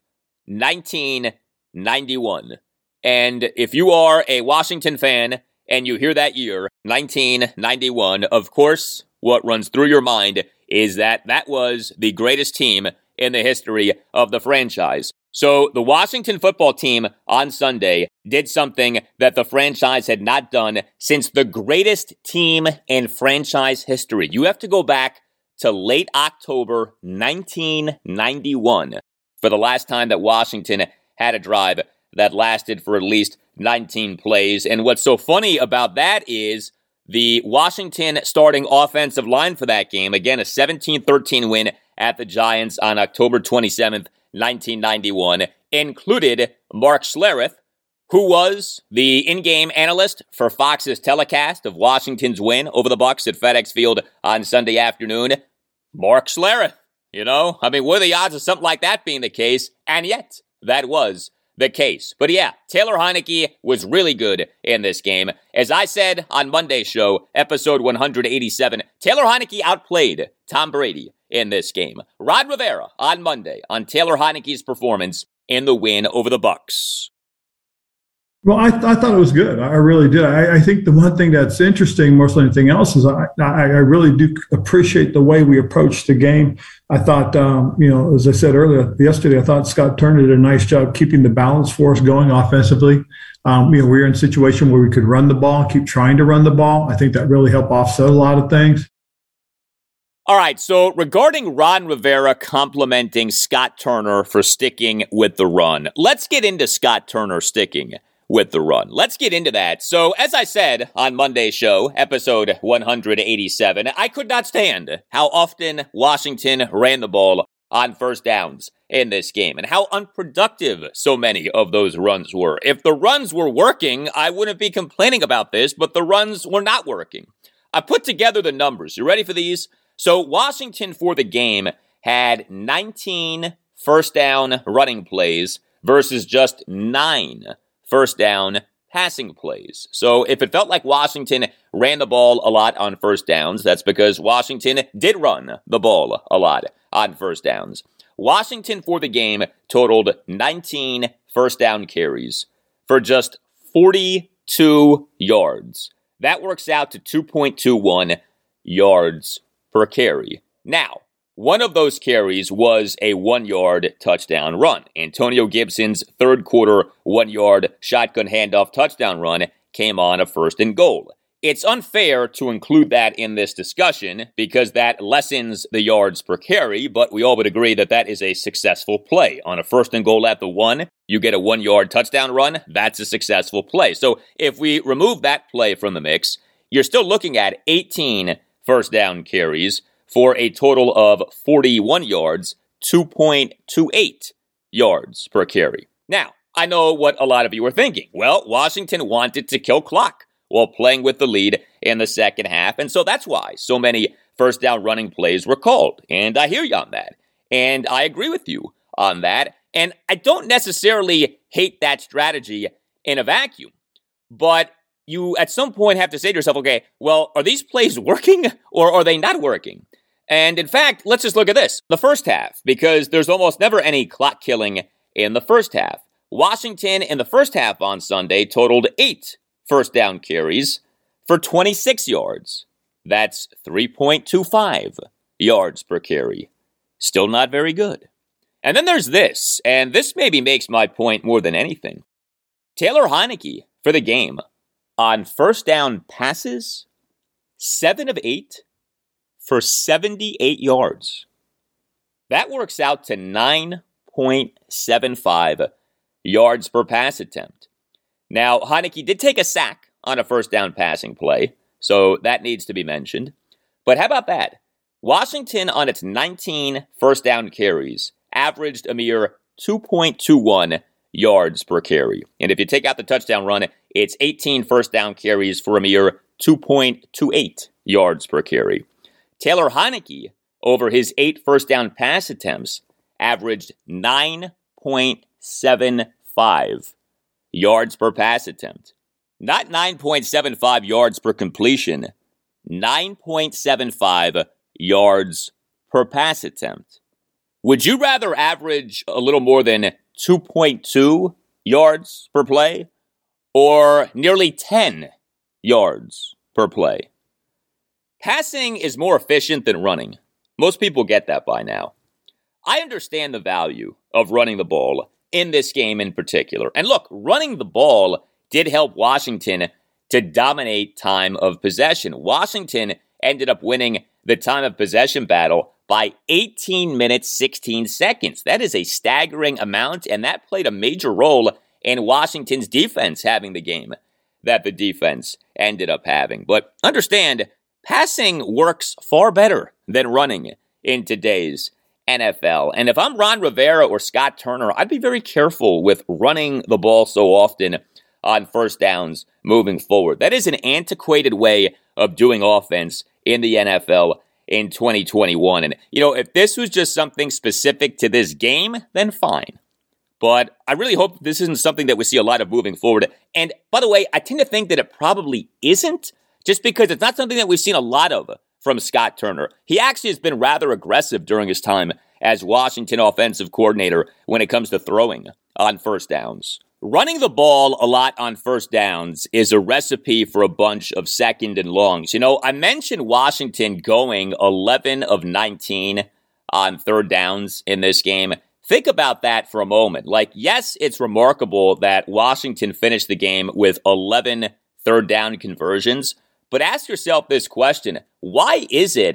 1991. And if you are a Washington fan and you hear that year, 1991, of course, what runs through your mind is that that was the greatest team in the history of the franchise. So the Washington football team on Sunday did something that the franchise had not done since the greatest team in franchise history. You have to go back to late October 1991 for the last time that Washington had a drive that lasted for at least 19 plays. And what's so funny about that is the Washington starting offensive line for that game, again, a 17-13 win at the Giants on October 27th, 1991, included Mark Schlereth, who was the in-game analyst for Fox's telecast of Washington's win over the Bucs at FedEx Field on Sunday afternoon. Mark Schlereth, what are the odds of something like that being the case? And yet, that was the case. But yeah, Taylor Heinicke was really good in this game. As I said on Monday's show, episode 187, Taylor Heinicke outplayed Tom Brady in this game. Ron Rivera on Monday on Taylor Heinicke's performance in the win over the Bucs. Well, I thought it was good. I really did. I think the one thing that's interesting more than anything else is I really do appreciate the way we approached the game. I thought, as I said earlier, yesterday, I thought Scott Turner did a nice job keeping the balance for us going offensively. We were in a situation where we could run the ball, keep trying to run the ball. I think that really helped offset a lot of things. All right, so regarding Ron Rivera complimenting Scott Turner for sticking with the run, let's get into Scott Turner sticking with the run. Let's get into that. So, as I said on Monday's show, episode 187, I could not stand how often Washington ran the ball on first downs in this game and how unproductive so many of those runs were. If the runs were working, I wouldn't be complaining about this, but the runs were not working. I put together the numbers. You ready for these? So Washington for the game had 19 first down running plays versus just 9 first down passing plays. So if it felt like Washington ran the ball a lot on first downs, that's because Washington did run the ball a lot on first downs. Washington for the game totaled 19 first down carries for just 42 yards. That works out to 2.21 yards per carry. Now, one of those carries was a 1-yard touchdown run. Antonio Gibson's third quarter 1-yard shotgun handoff touchdown run came on a 1st and goal. It's unfair to include that in this discussion because that lessens the yards per carry, but we all would agree that that is a successful play. On a 1st and goal at the 1, you get a 1-yard touchdown run, that's a successful play. So if we remove that play from the mix, you're still looking at 18 first down carries for a total of 41 yards, 2.28 yards per carry. Now, I know what a lot of you are thinking. Well, Washington wanted to kill clock while playing with the lead in the second half, and so that's why so many first down running plays were called. And I hear you on that, and I agree with you on that, and I don't necessarily hate that strategy in a vacuum, but you at some point have to say to yourself, okay, well, are these plays working or are they not working? And in fact, let's just look at this. The first half, because there's almost never any clock killing in the first half. Washington in the first half on Sunday totaled 8 first down carries for 26 yards. That's 3.25 yards per carry. Still not very good. And then there's this, and this maybe makes my point more than anything. Taylor Heinicke for the game. On first down passes, 7 of 8 for 78 yards. That works out to 9.75 yards per pass attempt. Now, Heinicke did take a sack on a first down passing play, so that needs to be mentioned. But how about that? Washington, on its 19 first down carries, averaged a mere 2.21 yards per carry. And if you take out the touchdown run, it's 18 first down carries for a mere 2.28 yards per carry. Taylor Heinicke, over his 8 first down pass attempts, averaged 9.75 yards per pass attempt. Not 9.75 yards per completion, 9.75 yards per pass attempt. Would you rather average a little more than 2.2 yards per play or nearly 10 yards per play? Passing is more efficient than running. Most people get that by now. I understand the value of running the ball in this game in particular. And look, running the ball did help Washington to dominate time of possession. Washington ended up winning the time of possession battle by 18 minutes, 16 seconds. That is a staggering amount, and that played a major role in Washington's defense having the game that the defense ended up having. But understand, passing works far better than running in today's NFL. And if I'm Ron Rivera or Scott Turner, I'd be very careful with running the ball so often on first downs moving forward. That is an antiquated way of doing offense in the NFL in 2021. And, if this was just something specific to this game, then fine. But I really hope this isn't something that we see a lot of moving forward. And by the way, I tend to think that it probably isn't, just because it's not something that we've seen a lot of from Scott Turner. He actually has been rather aggressive during his time as Washington offensive coordinator when it comes to throwing on first downs. Running the ball a lot on first downs is a recipe for a bunch of second and longs. I mentioned Washington going 11 of 19 on third downs in this game. Think about that for a moment. Yes, it's remarkable that Washington finished the game with 11 third down conversions, but ask yourself this question: why is it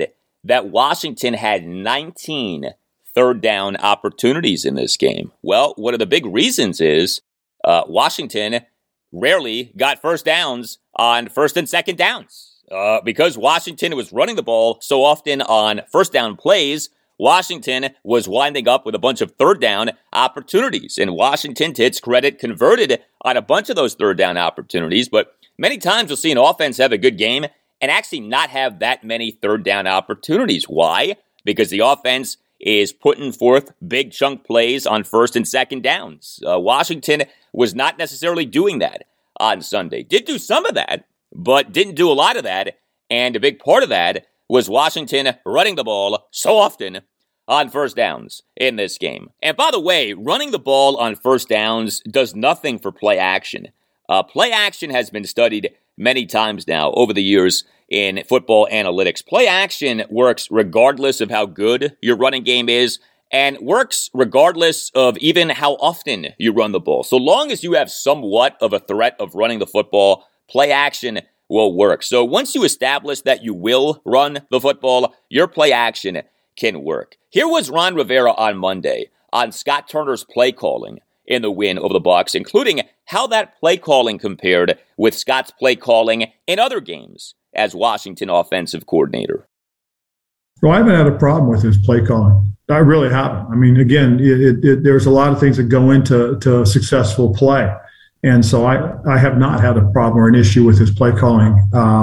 that Washington had 19 third down opportunities in this game. Well, one of the big reasons is Washington rarely got first downs on first and second downs. Because Washington was running the ball so often on first down plays, Washington was winding up with a bunch of third down opportunities. And Washington, to its credit, converted on a bunch of those third down opportunities. But many times you'll see an offense have a good game and actually not have that many third down opportunities. Why? Because the offense is putting forth big chunk plays on first and second downs. Washington was not necessarily doing that on Sunday. Did do some of that, but didn't do a lot of that. And a big part of that was Washington running the ball so often on first downs in this game. And by the way, running the ball on first downs does nothing for play action. Play action has been studied many times now over the years in football analytics. Play action works regardless of how good your running game is and works regardless of even how often you run the ball. So long as you have somewhat of a threat of running the football, play action will work. So once you establish that you will run the football, your play action can work. Here was Ron Rivera on Monday on Scott Turner's play calling in the win over the Bucs, including how that play calling compared with Scott's play calling in other games as Washington offensive coordinator. Well, I haven't had a problem with his play calling. I really haven't. I mean, again, there's a lot of things that go into a successful play. And so I have not had a problem or an issue with his play calling.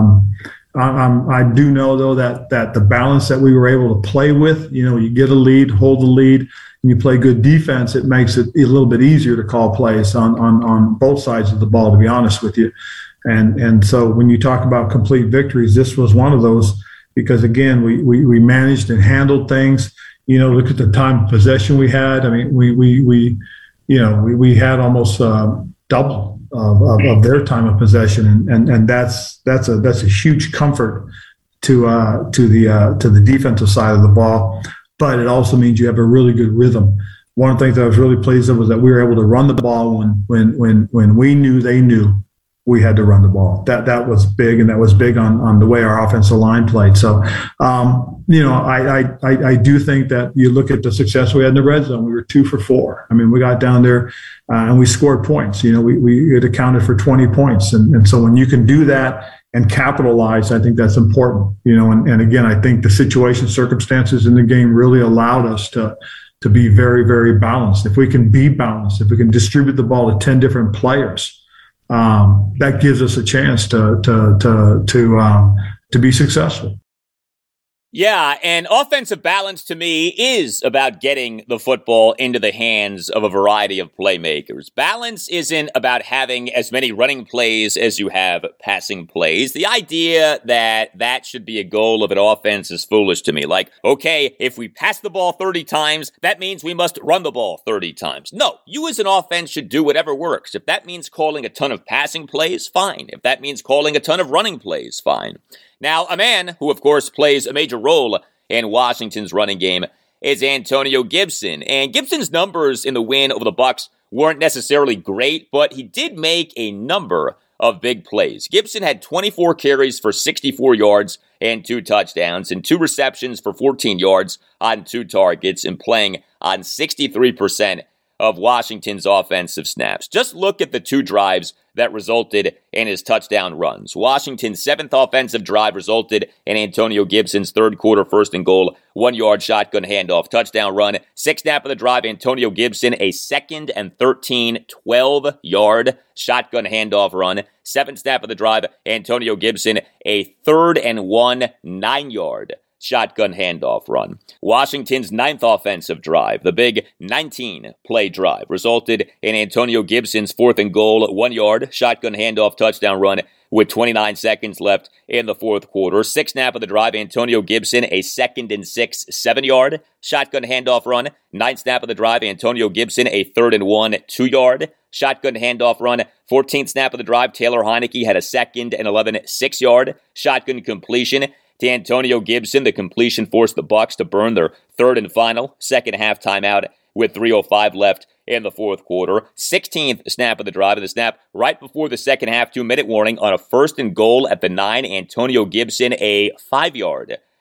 I do know, though, that the balance that we were able to play with, you get a lead, hold the lead, and you play good defense, it makes it a little bit easier to call plays on both sides of the ball, to be honest with you. And so when you talk about complete victories, this was one of those because, again, we managed and handled things. Look at the time of possession we had. I mean, we had almost double of their time of possession, and that's a huge comfort to the defensive side of the ball. But it also means you have a really good rhythm. One of the things that I was really pleased with was that we were able to run the ball when we knew they knew we had to run the ball. That was big, and that was big on the way our offensive line played. So, I do think that you look at the success we had in the red zone. We were 2 for 4. I mean, we got down there and we scored points. We had accounted for 20 points, and so when you can do that and capitalize, I think that's important. And again, I think the situation, circumstances in the game really allowed us to be very, very balanced. If we can be balanced, if we can distribute the ball to 10 different players, that gives us a chance to be successful. Yeah, and offensive balance to me is about getting the football into the hands of a variety of playmakers. Balance isn't about having as many running plays as you have passing plays. The idea that should be a goal of an offense is foolish to me. Like, okay, if we pass the ball 30 times, that means we must run the ball 30 times. No, you as an offense should do whatever works. If that means calling a ton of passing plays, fine. If that means calling a ton of running plays, fine. Now, a man who, of course, plays a major role in Washington's running game is Antonio Gibson. And Gibson's numbers in the win over the Bucs weren't necessarily great, but he did make a number of big plays. Gibson had 24 carries for 64 yards and 2 touchdowns, and 2 receptions for 14 yards on 2 targets, and playing on 63% of Washington's offensive snaps. Just look at the 2 drives that resulted in his touchdown runs. Washington's 7th offensive drive resulted in Antonio Gibson's 3rd quarter 1st and goal, 1-yard shotgun handoff touchdown run. 6th snap of the drive, Antonio Gibson, a 2nd and 13, 12-yard shotgun handoff run. 7th snap of the drive, Antonio Gibson, a 3rd and 1, 9-yard shotgun handoff run. Washington's 9th offensive drive, the big 19-play drive, resulted in Antonio Gibson's 4th and goal, 1-yard shotgun handoff touchdown run with 29 seconds left in the 4th quarter. 6th snap of the drive, Antonio Gibson, a 2nd and 6, 7-yard shotgun handoff run. 9th snap of the drive, Antonio Gibson, a 3rd and 1, 2-yard shotgun handoff run. 14th snap of the drive, Taylor Heinicke had a 2nd and 11, 6-yard shotgun completion to Antonio Gibson. The completion forced the Bucs to burn their 3rd and final second half timeout with 3:05 left in the 4th quarter. 16th snap of the drive, of the snap right before the second half 2-minute warning on a 1st and goal at the 9. Antonio Gibson, a 5-yard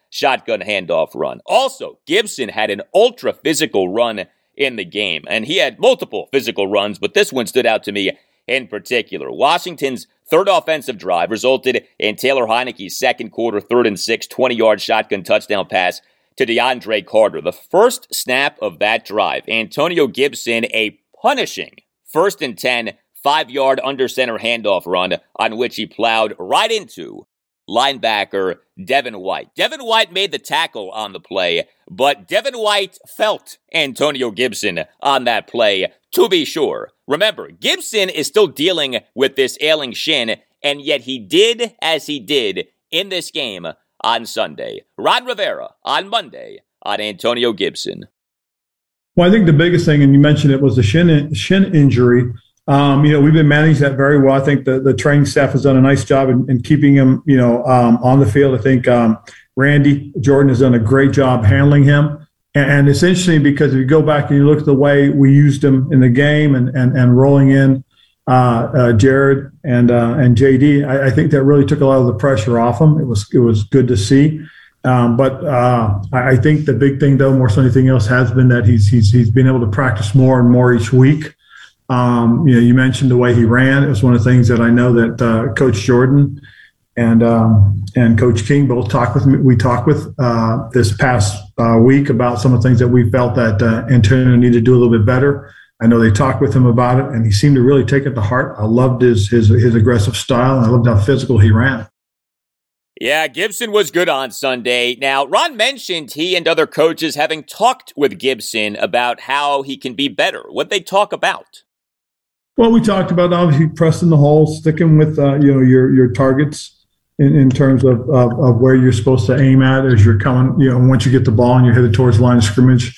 shotgun handoff run. Also, Gibson had an ultra-physical run in the game, and he had multiple physical runs, but this one stood out to me in particular. Washington's third offensive drive resulted in Taylor Heinicke's second quarter 3rd and 6 20-yard shotgun touchdown pass to DeAndre Carter. The first snap of that drive, Antonio Gibson, a punishing 1st and 10 5-yard under center handoff run on which he plowed right into linebacker Devin White. Devin White made the tackle on the play, but Devin White felt Antonio Gibson on that play, to be sure. Remember, Gibson is still dealing with this ailing shin, and yet he did as he did in this game on Sunday. Ron Rivera on Monday on Antonio Gibson. Well, I think the biggest thing, and you mentioned it, was the shin injury. We've been managing that very well. I think the training staff has done a nice job in keeping him, on the field. I think Randy Jordan has done a great job handling him. And it's interesting because if you go back and you look at the way we used him in the game and rolling in Jared and JD, I think that really took a lot of the pressure off him. It was good to see. But I think the big thing, though, more than anything else, has been that he's been able to practice more and more each week. You mentioned the way he ran. It was one of the things that I know that Coach Jordan and Coach King both talked with me. We talked with this past week about some of the things that we felt that Antonio needed to do a little bit better. I know they talked with him about it, and he seemed to really take it to heart. I loved his aggressive style, and I loved how physical he ran. Yeah, Gibson was good on Sunday. Now, Ron mentioned he and other coaches having talked with Gibson about how he can be better. What'd they talk about? Well, we talked about obviously pressing the hole, sticking with your targets in terms of where you're supposed to aim at as you're coming. Once you get the ball and you're headed towards the line of scrimmage.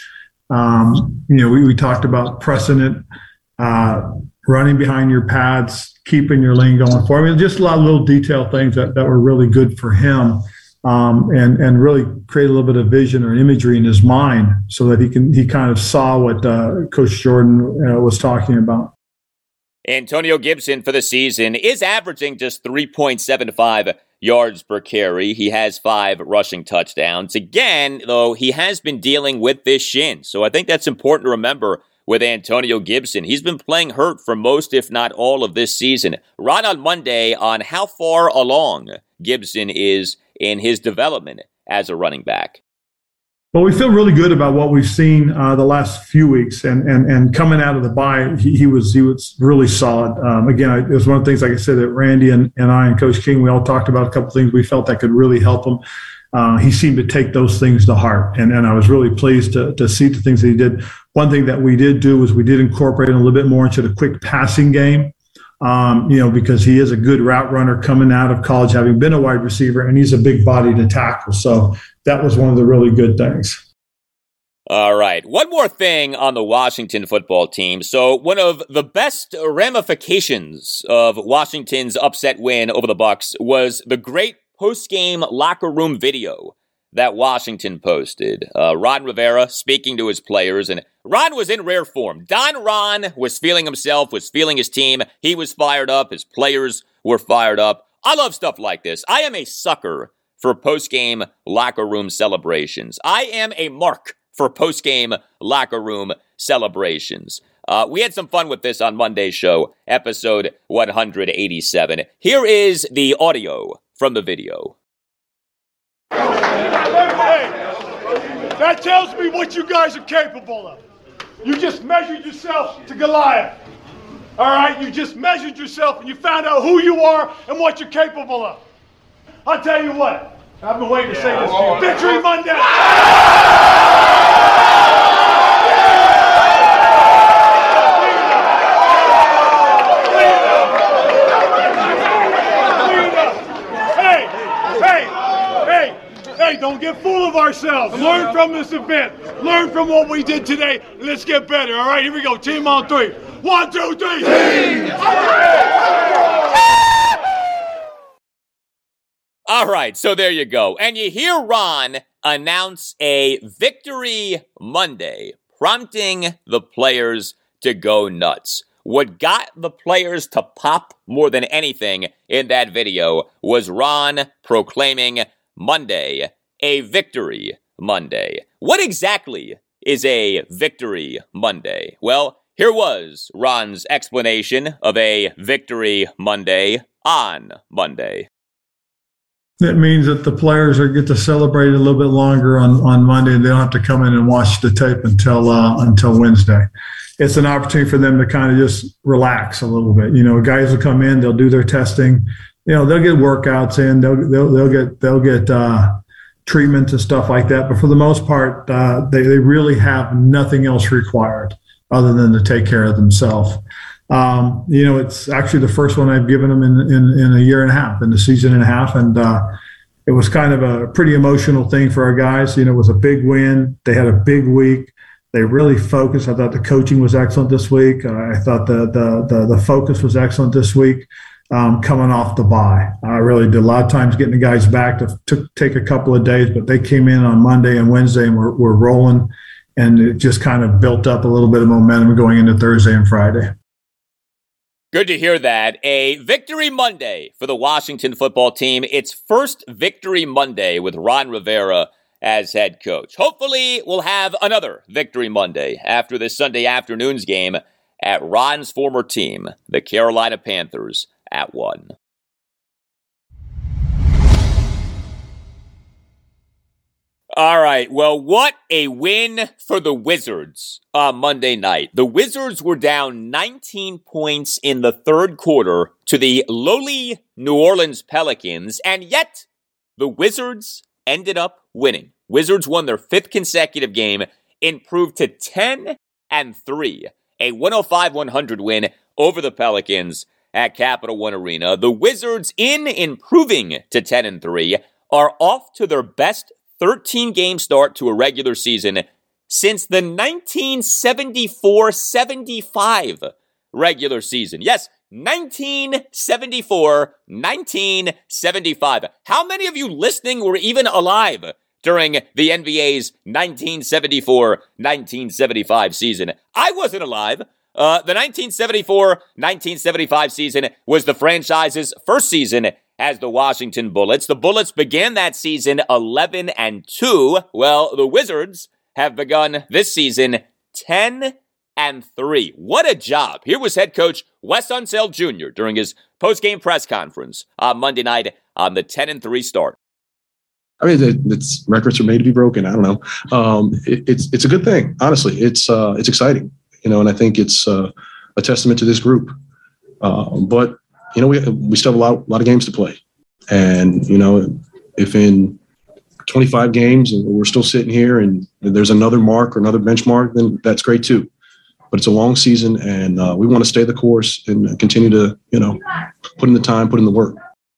We talked about pressing it, running behind your pads, keeping your lane going forward. I mean, just a lot of little detail things that were really good for him, and really create a little bit of vision or imagery in his mind so that he kind of saw what Coach Jordan was talking about. Antonio Gibson for the season is averaging just 3.75 yards per carry. He has 5 rushing touchdowns. Again, though, he has been dealing with this shin. So I think that's important to remember with Antonio Gibson. He's been playing hurt for most, if not all, of this season. Ron on Monday on how far along Gibson is in his development as a running back. Well, we feel really good about what we've seen the last few weeks, and coming out of the bye, he was really solid. Again, it was one of the things, like I said, that Randy and I and Coach King, we all talked about a couple of things we felt that could really help him. He seemed to take those things to heart, and I was really pleased to see the things that he did. One thing that we did do was we did incorporate him a little bit more into the quick passing game. Because he is a good route runner coming out of college, having been a wide receiver, and he's a big body to tackle. So that was one of the really good things. All right. One more thing on the Washington football team. So one of the best ramifications of Washington's upset win over the Bucs was the great post-game locker room video that Washington posted. Ron Rivera speaking to his players, and Ron was in rare form. Don Ron was feeling himself, was feeling his team. He was fired up. His players were fired up. I love stuff like this. I am a sucker for post-game locker room celebrations. I am a mark for post-game locker room celebrations. We had some fun with this on Monday's show, episode 187. Here is the audio from the video. That tells me what you guys are capable of. You just measured yourself to Goliath. All right? You just measured yourself and you found out who you are and what you're capable of. I'll tell you what. I've been waiting to say this to you. Victory Monday! Hey, don't get full of ourselves. Learn from this event. Learn from what we did today. And let's get better. All right, here we go. Team on 3. 1, 2, 3. Team! All right, so there you go. And you hear Ron announce a Victory Monday, prompting the players to go nuts. What got the players to pop more than anything in that video was Ron proclaiming Monday a Victory Monday. What exactly is a Victory Monday? Well, here was Ron's explanation of a Victory Monday on Monday. It means that the players get to celebrate a little bit longer on Monday. They don't have to come in and watch the tape until Wednesday. It's an opportunity for them to kind of just relax a little bit. Guys will come in, they'll do their testing. They'll get workouts in, they'll get treatments and stuff like that. But for the most part, they really have nothing else required other than to take care of themselves. It's actually the first one I've given them in a year and a half, in a season and a half. And it was kind of a pretty emotional thing for our guys. It was a big win. They had a big week. They really focused. I thought the coaching was excellent this week. I thought the focus was excellent this week, coming off the bye. I really did a lot of times getting the guys back to take a couple of days, but they came in on Monday and Wednesday and we're rolling. And it just kind of built up a little bit of momentum going into Thursday and Friday. Good to hear that. A Victory Monday for the Washington football team. Its first Victory Monday with Ron Rivera as head coach. Hopefully, we'll have another Victory Monday after this Sunday afternoon's game at Ron's former team, the Carolina Panthers, at 1. All right, well, what a win for the Wizards on Monday night. The Wizards were down 19 points in the third quarter to the lowly New Orleans Pelicans, and yet the Wizards ended up winning. Wizards won their 5th consecutive game, improved to 10-3, a 105-100 win over the Pelicans at Capital One Arena. The Wizards, in improving to 10-3, are off to their best 13-game start to a regular season since the 1974-75 regular season. Yes, 1974-1975. How many of you listening were even alive during the NBA's 1974-1975 season? I wasn't alive. The 1974-1975 season was the franchise's first season as the Washington Bullets. The Bullets began that season 11-2. Well, the Wizards have begun this season 10-3. What a job. Here was head coach Wes Unseld Jr. during his post-game press conference on Monday night on the 10-3 start. I mean, it's records are made to be broken. I don't know. It's a good thing. Honestly, it's exciting, and I think it's a testament to this group. But we still have a lot of games to play. And, if in 25 games and we're still sitting here and there's another mark or another benchmark, then that's great too. But it's a long season and we want to stay the course and continue to, put in the time, put in the work.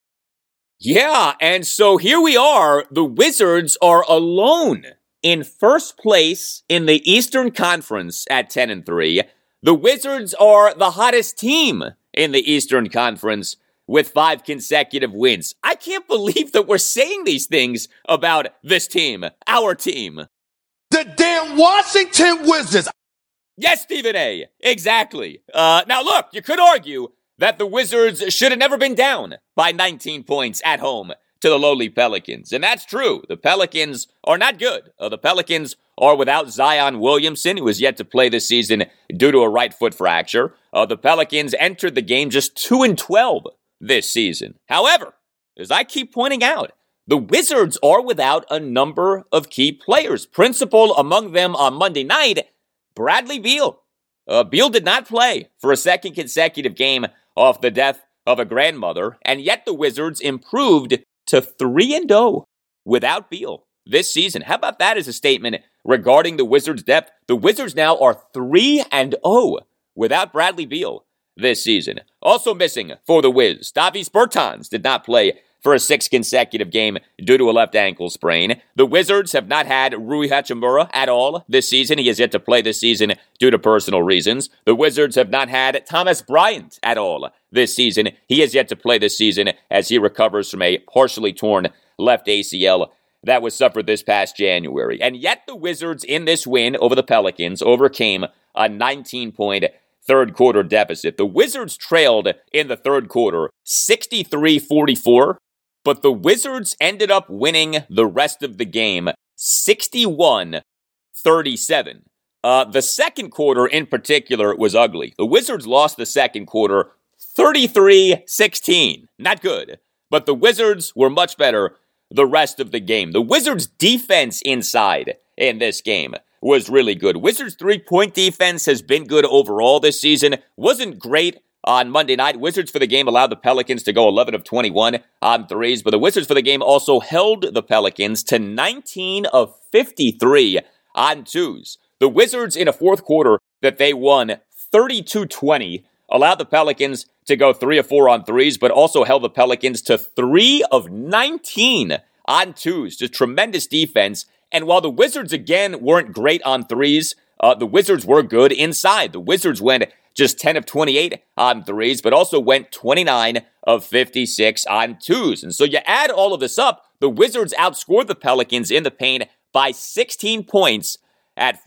Yeah, and so here we are. The Wizards are alone in first place in the Eastern Conference at 10-3. The Wizards are the hottest team in the Eastern Conference with 5 consecutive wins. I can't believe that we're saying these things about this team, our team. The damn Washington Wizards. Yes, Stephen A. Exactly. Now, look, you could argue that the Wizards should have never been down by 19 points at home to the lowly Pelicans. And that's true. The Pelicans are not good. The Pelicans are without Zion Williamson, who is yet to play this season due to a right foot fracture. The Pelicans entered the game just 2-12 this season. However, as I keep pointing out, the Wizards are without a number of key players. Principal among them on Monday night, Bradley Beal. Beal did not play for a second consecutive game off the death of a grandmother, and yet the Wizards improved to 3-0 without Beal this season. How about that as a statement regarding the Wizards' depth? The Wizards now are 3-0 without Bradley Beal this season. Also missing for the Wiz, Davis Bertans did not play for a 6th consecutive game due to a left ankle sprain. The Wizards have not had Rui Hachimura at all this season. He is yet to play this season due to personal reasons. The Wizards have not had Thomas Bryant at all this season. He is yet to play this season as he recovers from a partially torn left ACL that was suffered this past January. And yet the Wizards in this win over the Pelicans overcame a 19-point third quarter deficit. The Wizards trailed in the third quarter 63-44 but the Wizards ended up winning the rest of the game 61-37. The second quarter in particular was ugly. The Wizards lost the second quarter 33-16. Not good, but the Wizards were much better the rest of the game. The Wizards' defense inside in this game was really good. Wizards' three-point defense has been good overall this season. Wasn't great on Monday night. Wizards for the game allowed the Pelicans to go 11 of 21 on threes, but the Wizards for the game also held the Pelicans to 19 of 53 on twos. The Wizards in a fourth quarter that they won 32-20 allowed the Pelicans to go 3 of 4 on threes, but also held the Pelicans to 3 of 19 on twos. Just tremendous defense. And while the Wizards, again, weren't great on threes, the Wizards were good inside. The Wizards went just 10 of 28 on threes, but also went 29 of 56 on twos. And so you add all of this up, the Wizards outscored the Pelicans in the paint by 16 points at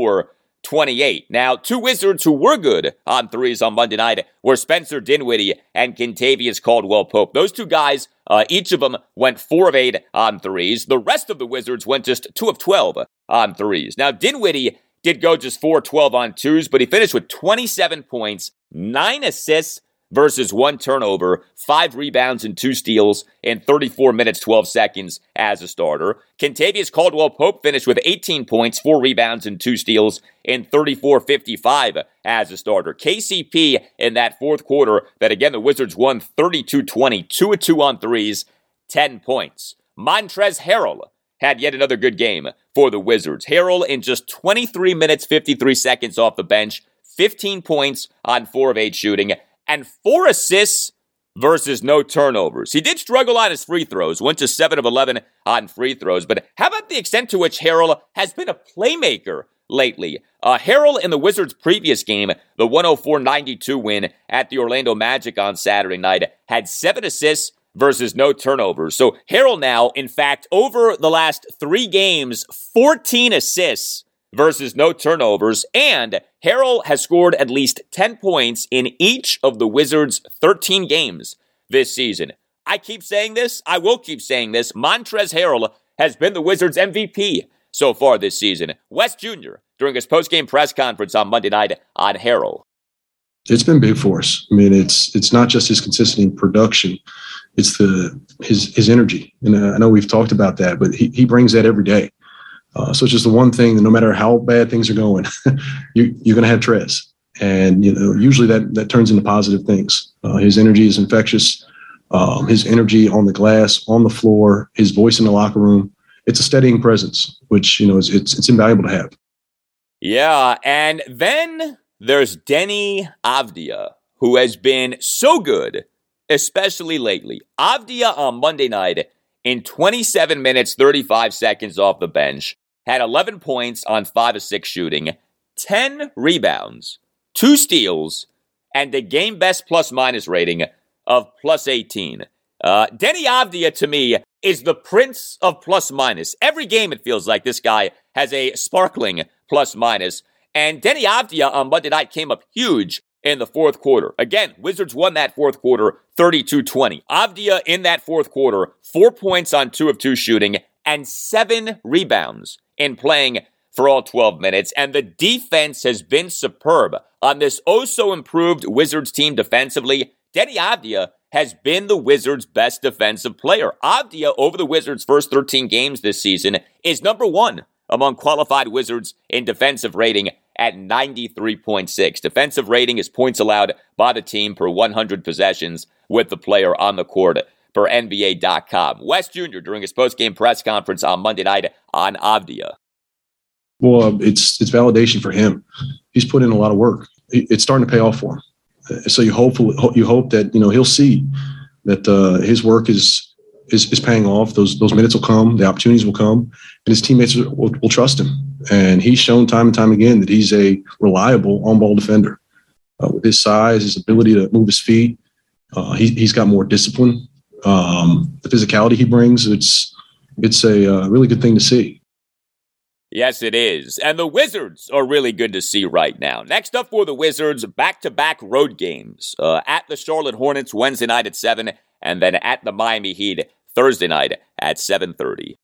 44-28. Now, two Wizards who were good on threes on Monday night were Spencer Dinwiddie and Kentavious Caldwell-Pope. Those two guys, each of them went 4 of 8 on threes. The rest of the Wizards went just 2 of 12 on threes. Now, Dinwiddie did go just 4-12 on twos, but he finished with 27 points, 9 assists versus 1 turnover, 5 rebounds and 2 steals in 34 minutes, 12 seconds as a starter. Kentavious Caldwell-Pope finished with 18 points, 4 rebounds and 2 steals in 34-55 as a starter. KCP in that fourth quarter that, again, the Wizards won 32-20, 2 of 2 on threes, 10 points. Montrezl Harrell had yet another good game for the Wizards. Harrell in just 23 minutes, 53 seconds off the bench, 15 points on 4 of 8 shooting, and 4 assists versus no turnovers. He did struggle on his free throws, went to 7 of 11 on free throws, but how about the extent to which Harrell has been a playmaker lately? Harrell in the Wizards' previous game, the 104-92 win at the Orlando Magic on Saturday night, had 7 assists versus no turnovers. So Harrell now, in fact, over the last 3 games, 14 assists versus no turnovers, and Harrell has scored at least 10 points in each of the Wizards' 13 games this season. I keep saying this. I will keep saying this. Montrezl Harrell has been the Wizards' MVP so far this season. West Jr., during his post-game press conference on Monday night on Harrell. It's been big for us. I mean, it's not just his consistent production. It's his energy. And I know we've talked about that, but he brings that every day. So it's just the one thing that no matter how bad things are going, you're going to have Trez. And, usually that turns into positive things. His energy is infectious. His energy on the glass, on the floor, his voice in the locker room, it's a steadying presence, which, it's invaluable to have. Yeah, and then there's Deni Avdija, who has been so good, especially lately. Avdija on Monday night, in 27 minutes, 35 seconds off the bench, had 11 points on 5 of 6 shooting, 10 rebounds, 2 steals, and a game-best plus-minus rating of plus 18. Deni Avdija, to me, is the prince of plus-minus. Every game, it feels like this guy has a sparkling plus-minus. And Deni Avdija on Monday night came up huge in the fourth quarter. Again, Wizards won that fourth quarter 32-20. Avdija in that fourth quarter, 4 points on 2 of 2 shooting, and 7 rebounds in playing for all 12 minutes. And the defense has been superb on this oh-so-improved Wizards team defensively. Deni Avdija has been the Wizards' best defensive player. Avdija, over the Wizards' first 13 games this season, is number 1 among qualified Wizards in defensive rating at 93.6. Defensive rating is points allowed by the team per 100 possessions with the player on the court per NBA.com. West Jr. during his post-game press conference on Monday night on Avdija. Well, it's validation for him. He's put in a lot of work. It's starting to pay off for him. So you hope that he'll see that his work is paying off. Those minutes will come, the opportunities will come, and his teammates will trust him. And he's shown time and time again that he's a reliable on-ball defender. With his size, his ability to move his feet, he's got more discipline. The physicality he brings, it's a really good thing to see. Yes, it is. And the Wizards are really good to see right now. Next up for the Wizards, back-to-back road games. At the Charlotte Hornets Wednesday night at 7, and then at the Miami Heat Thursday night at 7:30.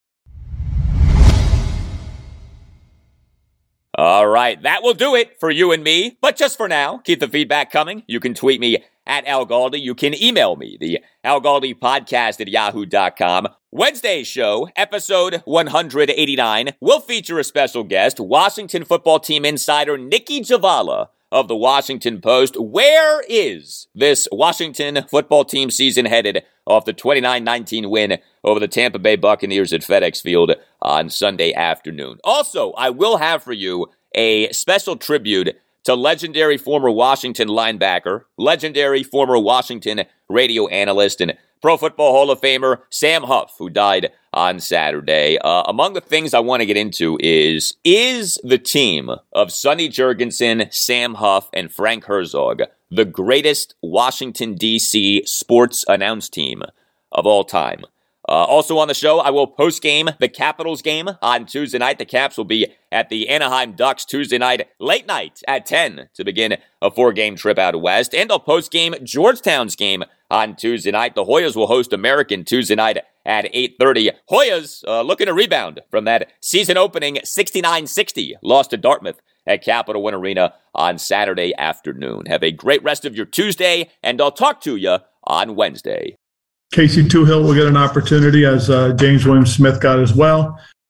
All right, that will do it for you and me. But just for now, keep the feedback coming. You can tweet me at Al Galdi. You can email me, the Al Galdi podcast at yahoo.com. Wednesday's show, episode 189, will feature a special guest, Washington football team insider Nikki Javala of the Washington Post. Where is this Washington football team season headed off the 29-19 win over the Tampa Bay Buccaneers at FedEx Field on Sunday afternoon? Also, I will have for you a special tribute to legendary former Washington linebacker, legendary former Washington radio analyst, and Pro Football Hall of Famer Sam Huff, who died on Saturday. Among the things I want to get into is the team of Sonny Jurgensen, Sam Huff, and Frank Herzog the greatest Washington, D.C. sports announce team of all time? Also on the show, I will post-game the Capitals game on Tuesday night. The Caps will be at the Anaheim Ducks Tuesday night, late night at 10 to begin a 4-game trip out west. And I'll post-game Georgetown's game on Tuesday night. The Hoyas will host American Tuesday night at 8:30. Hoyas looking to rebound from that season-opening 69-60 loss to Dartmouth at Capital One Arena on Saturday afternoon. Have a great rest of your Tuesday, and I'll talk to you on Wednesday. Casey Toohill will get an opportunity, as James Williams-Smith got as well.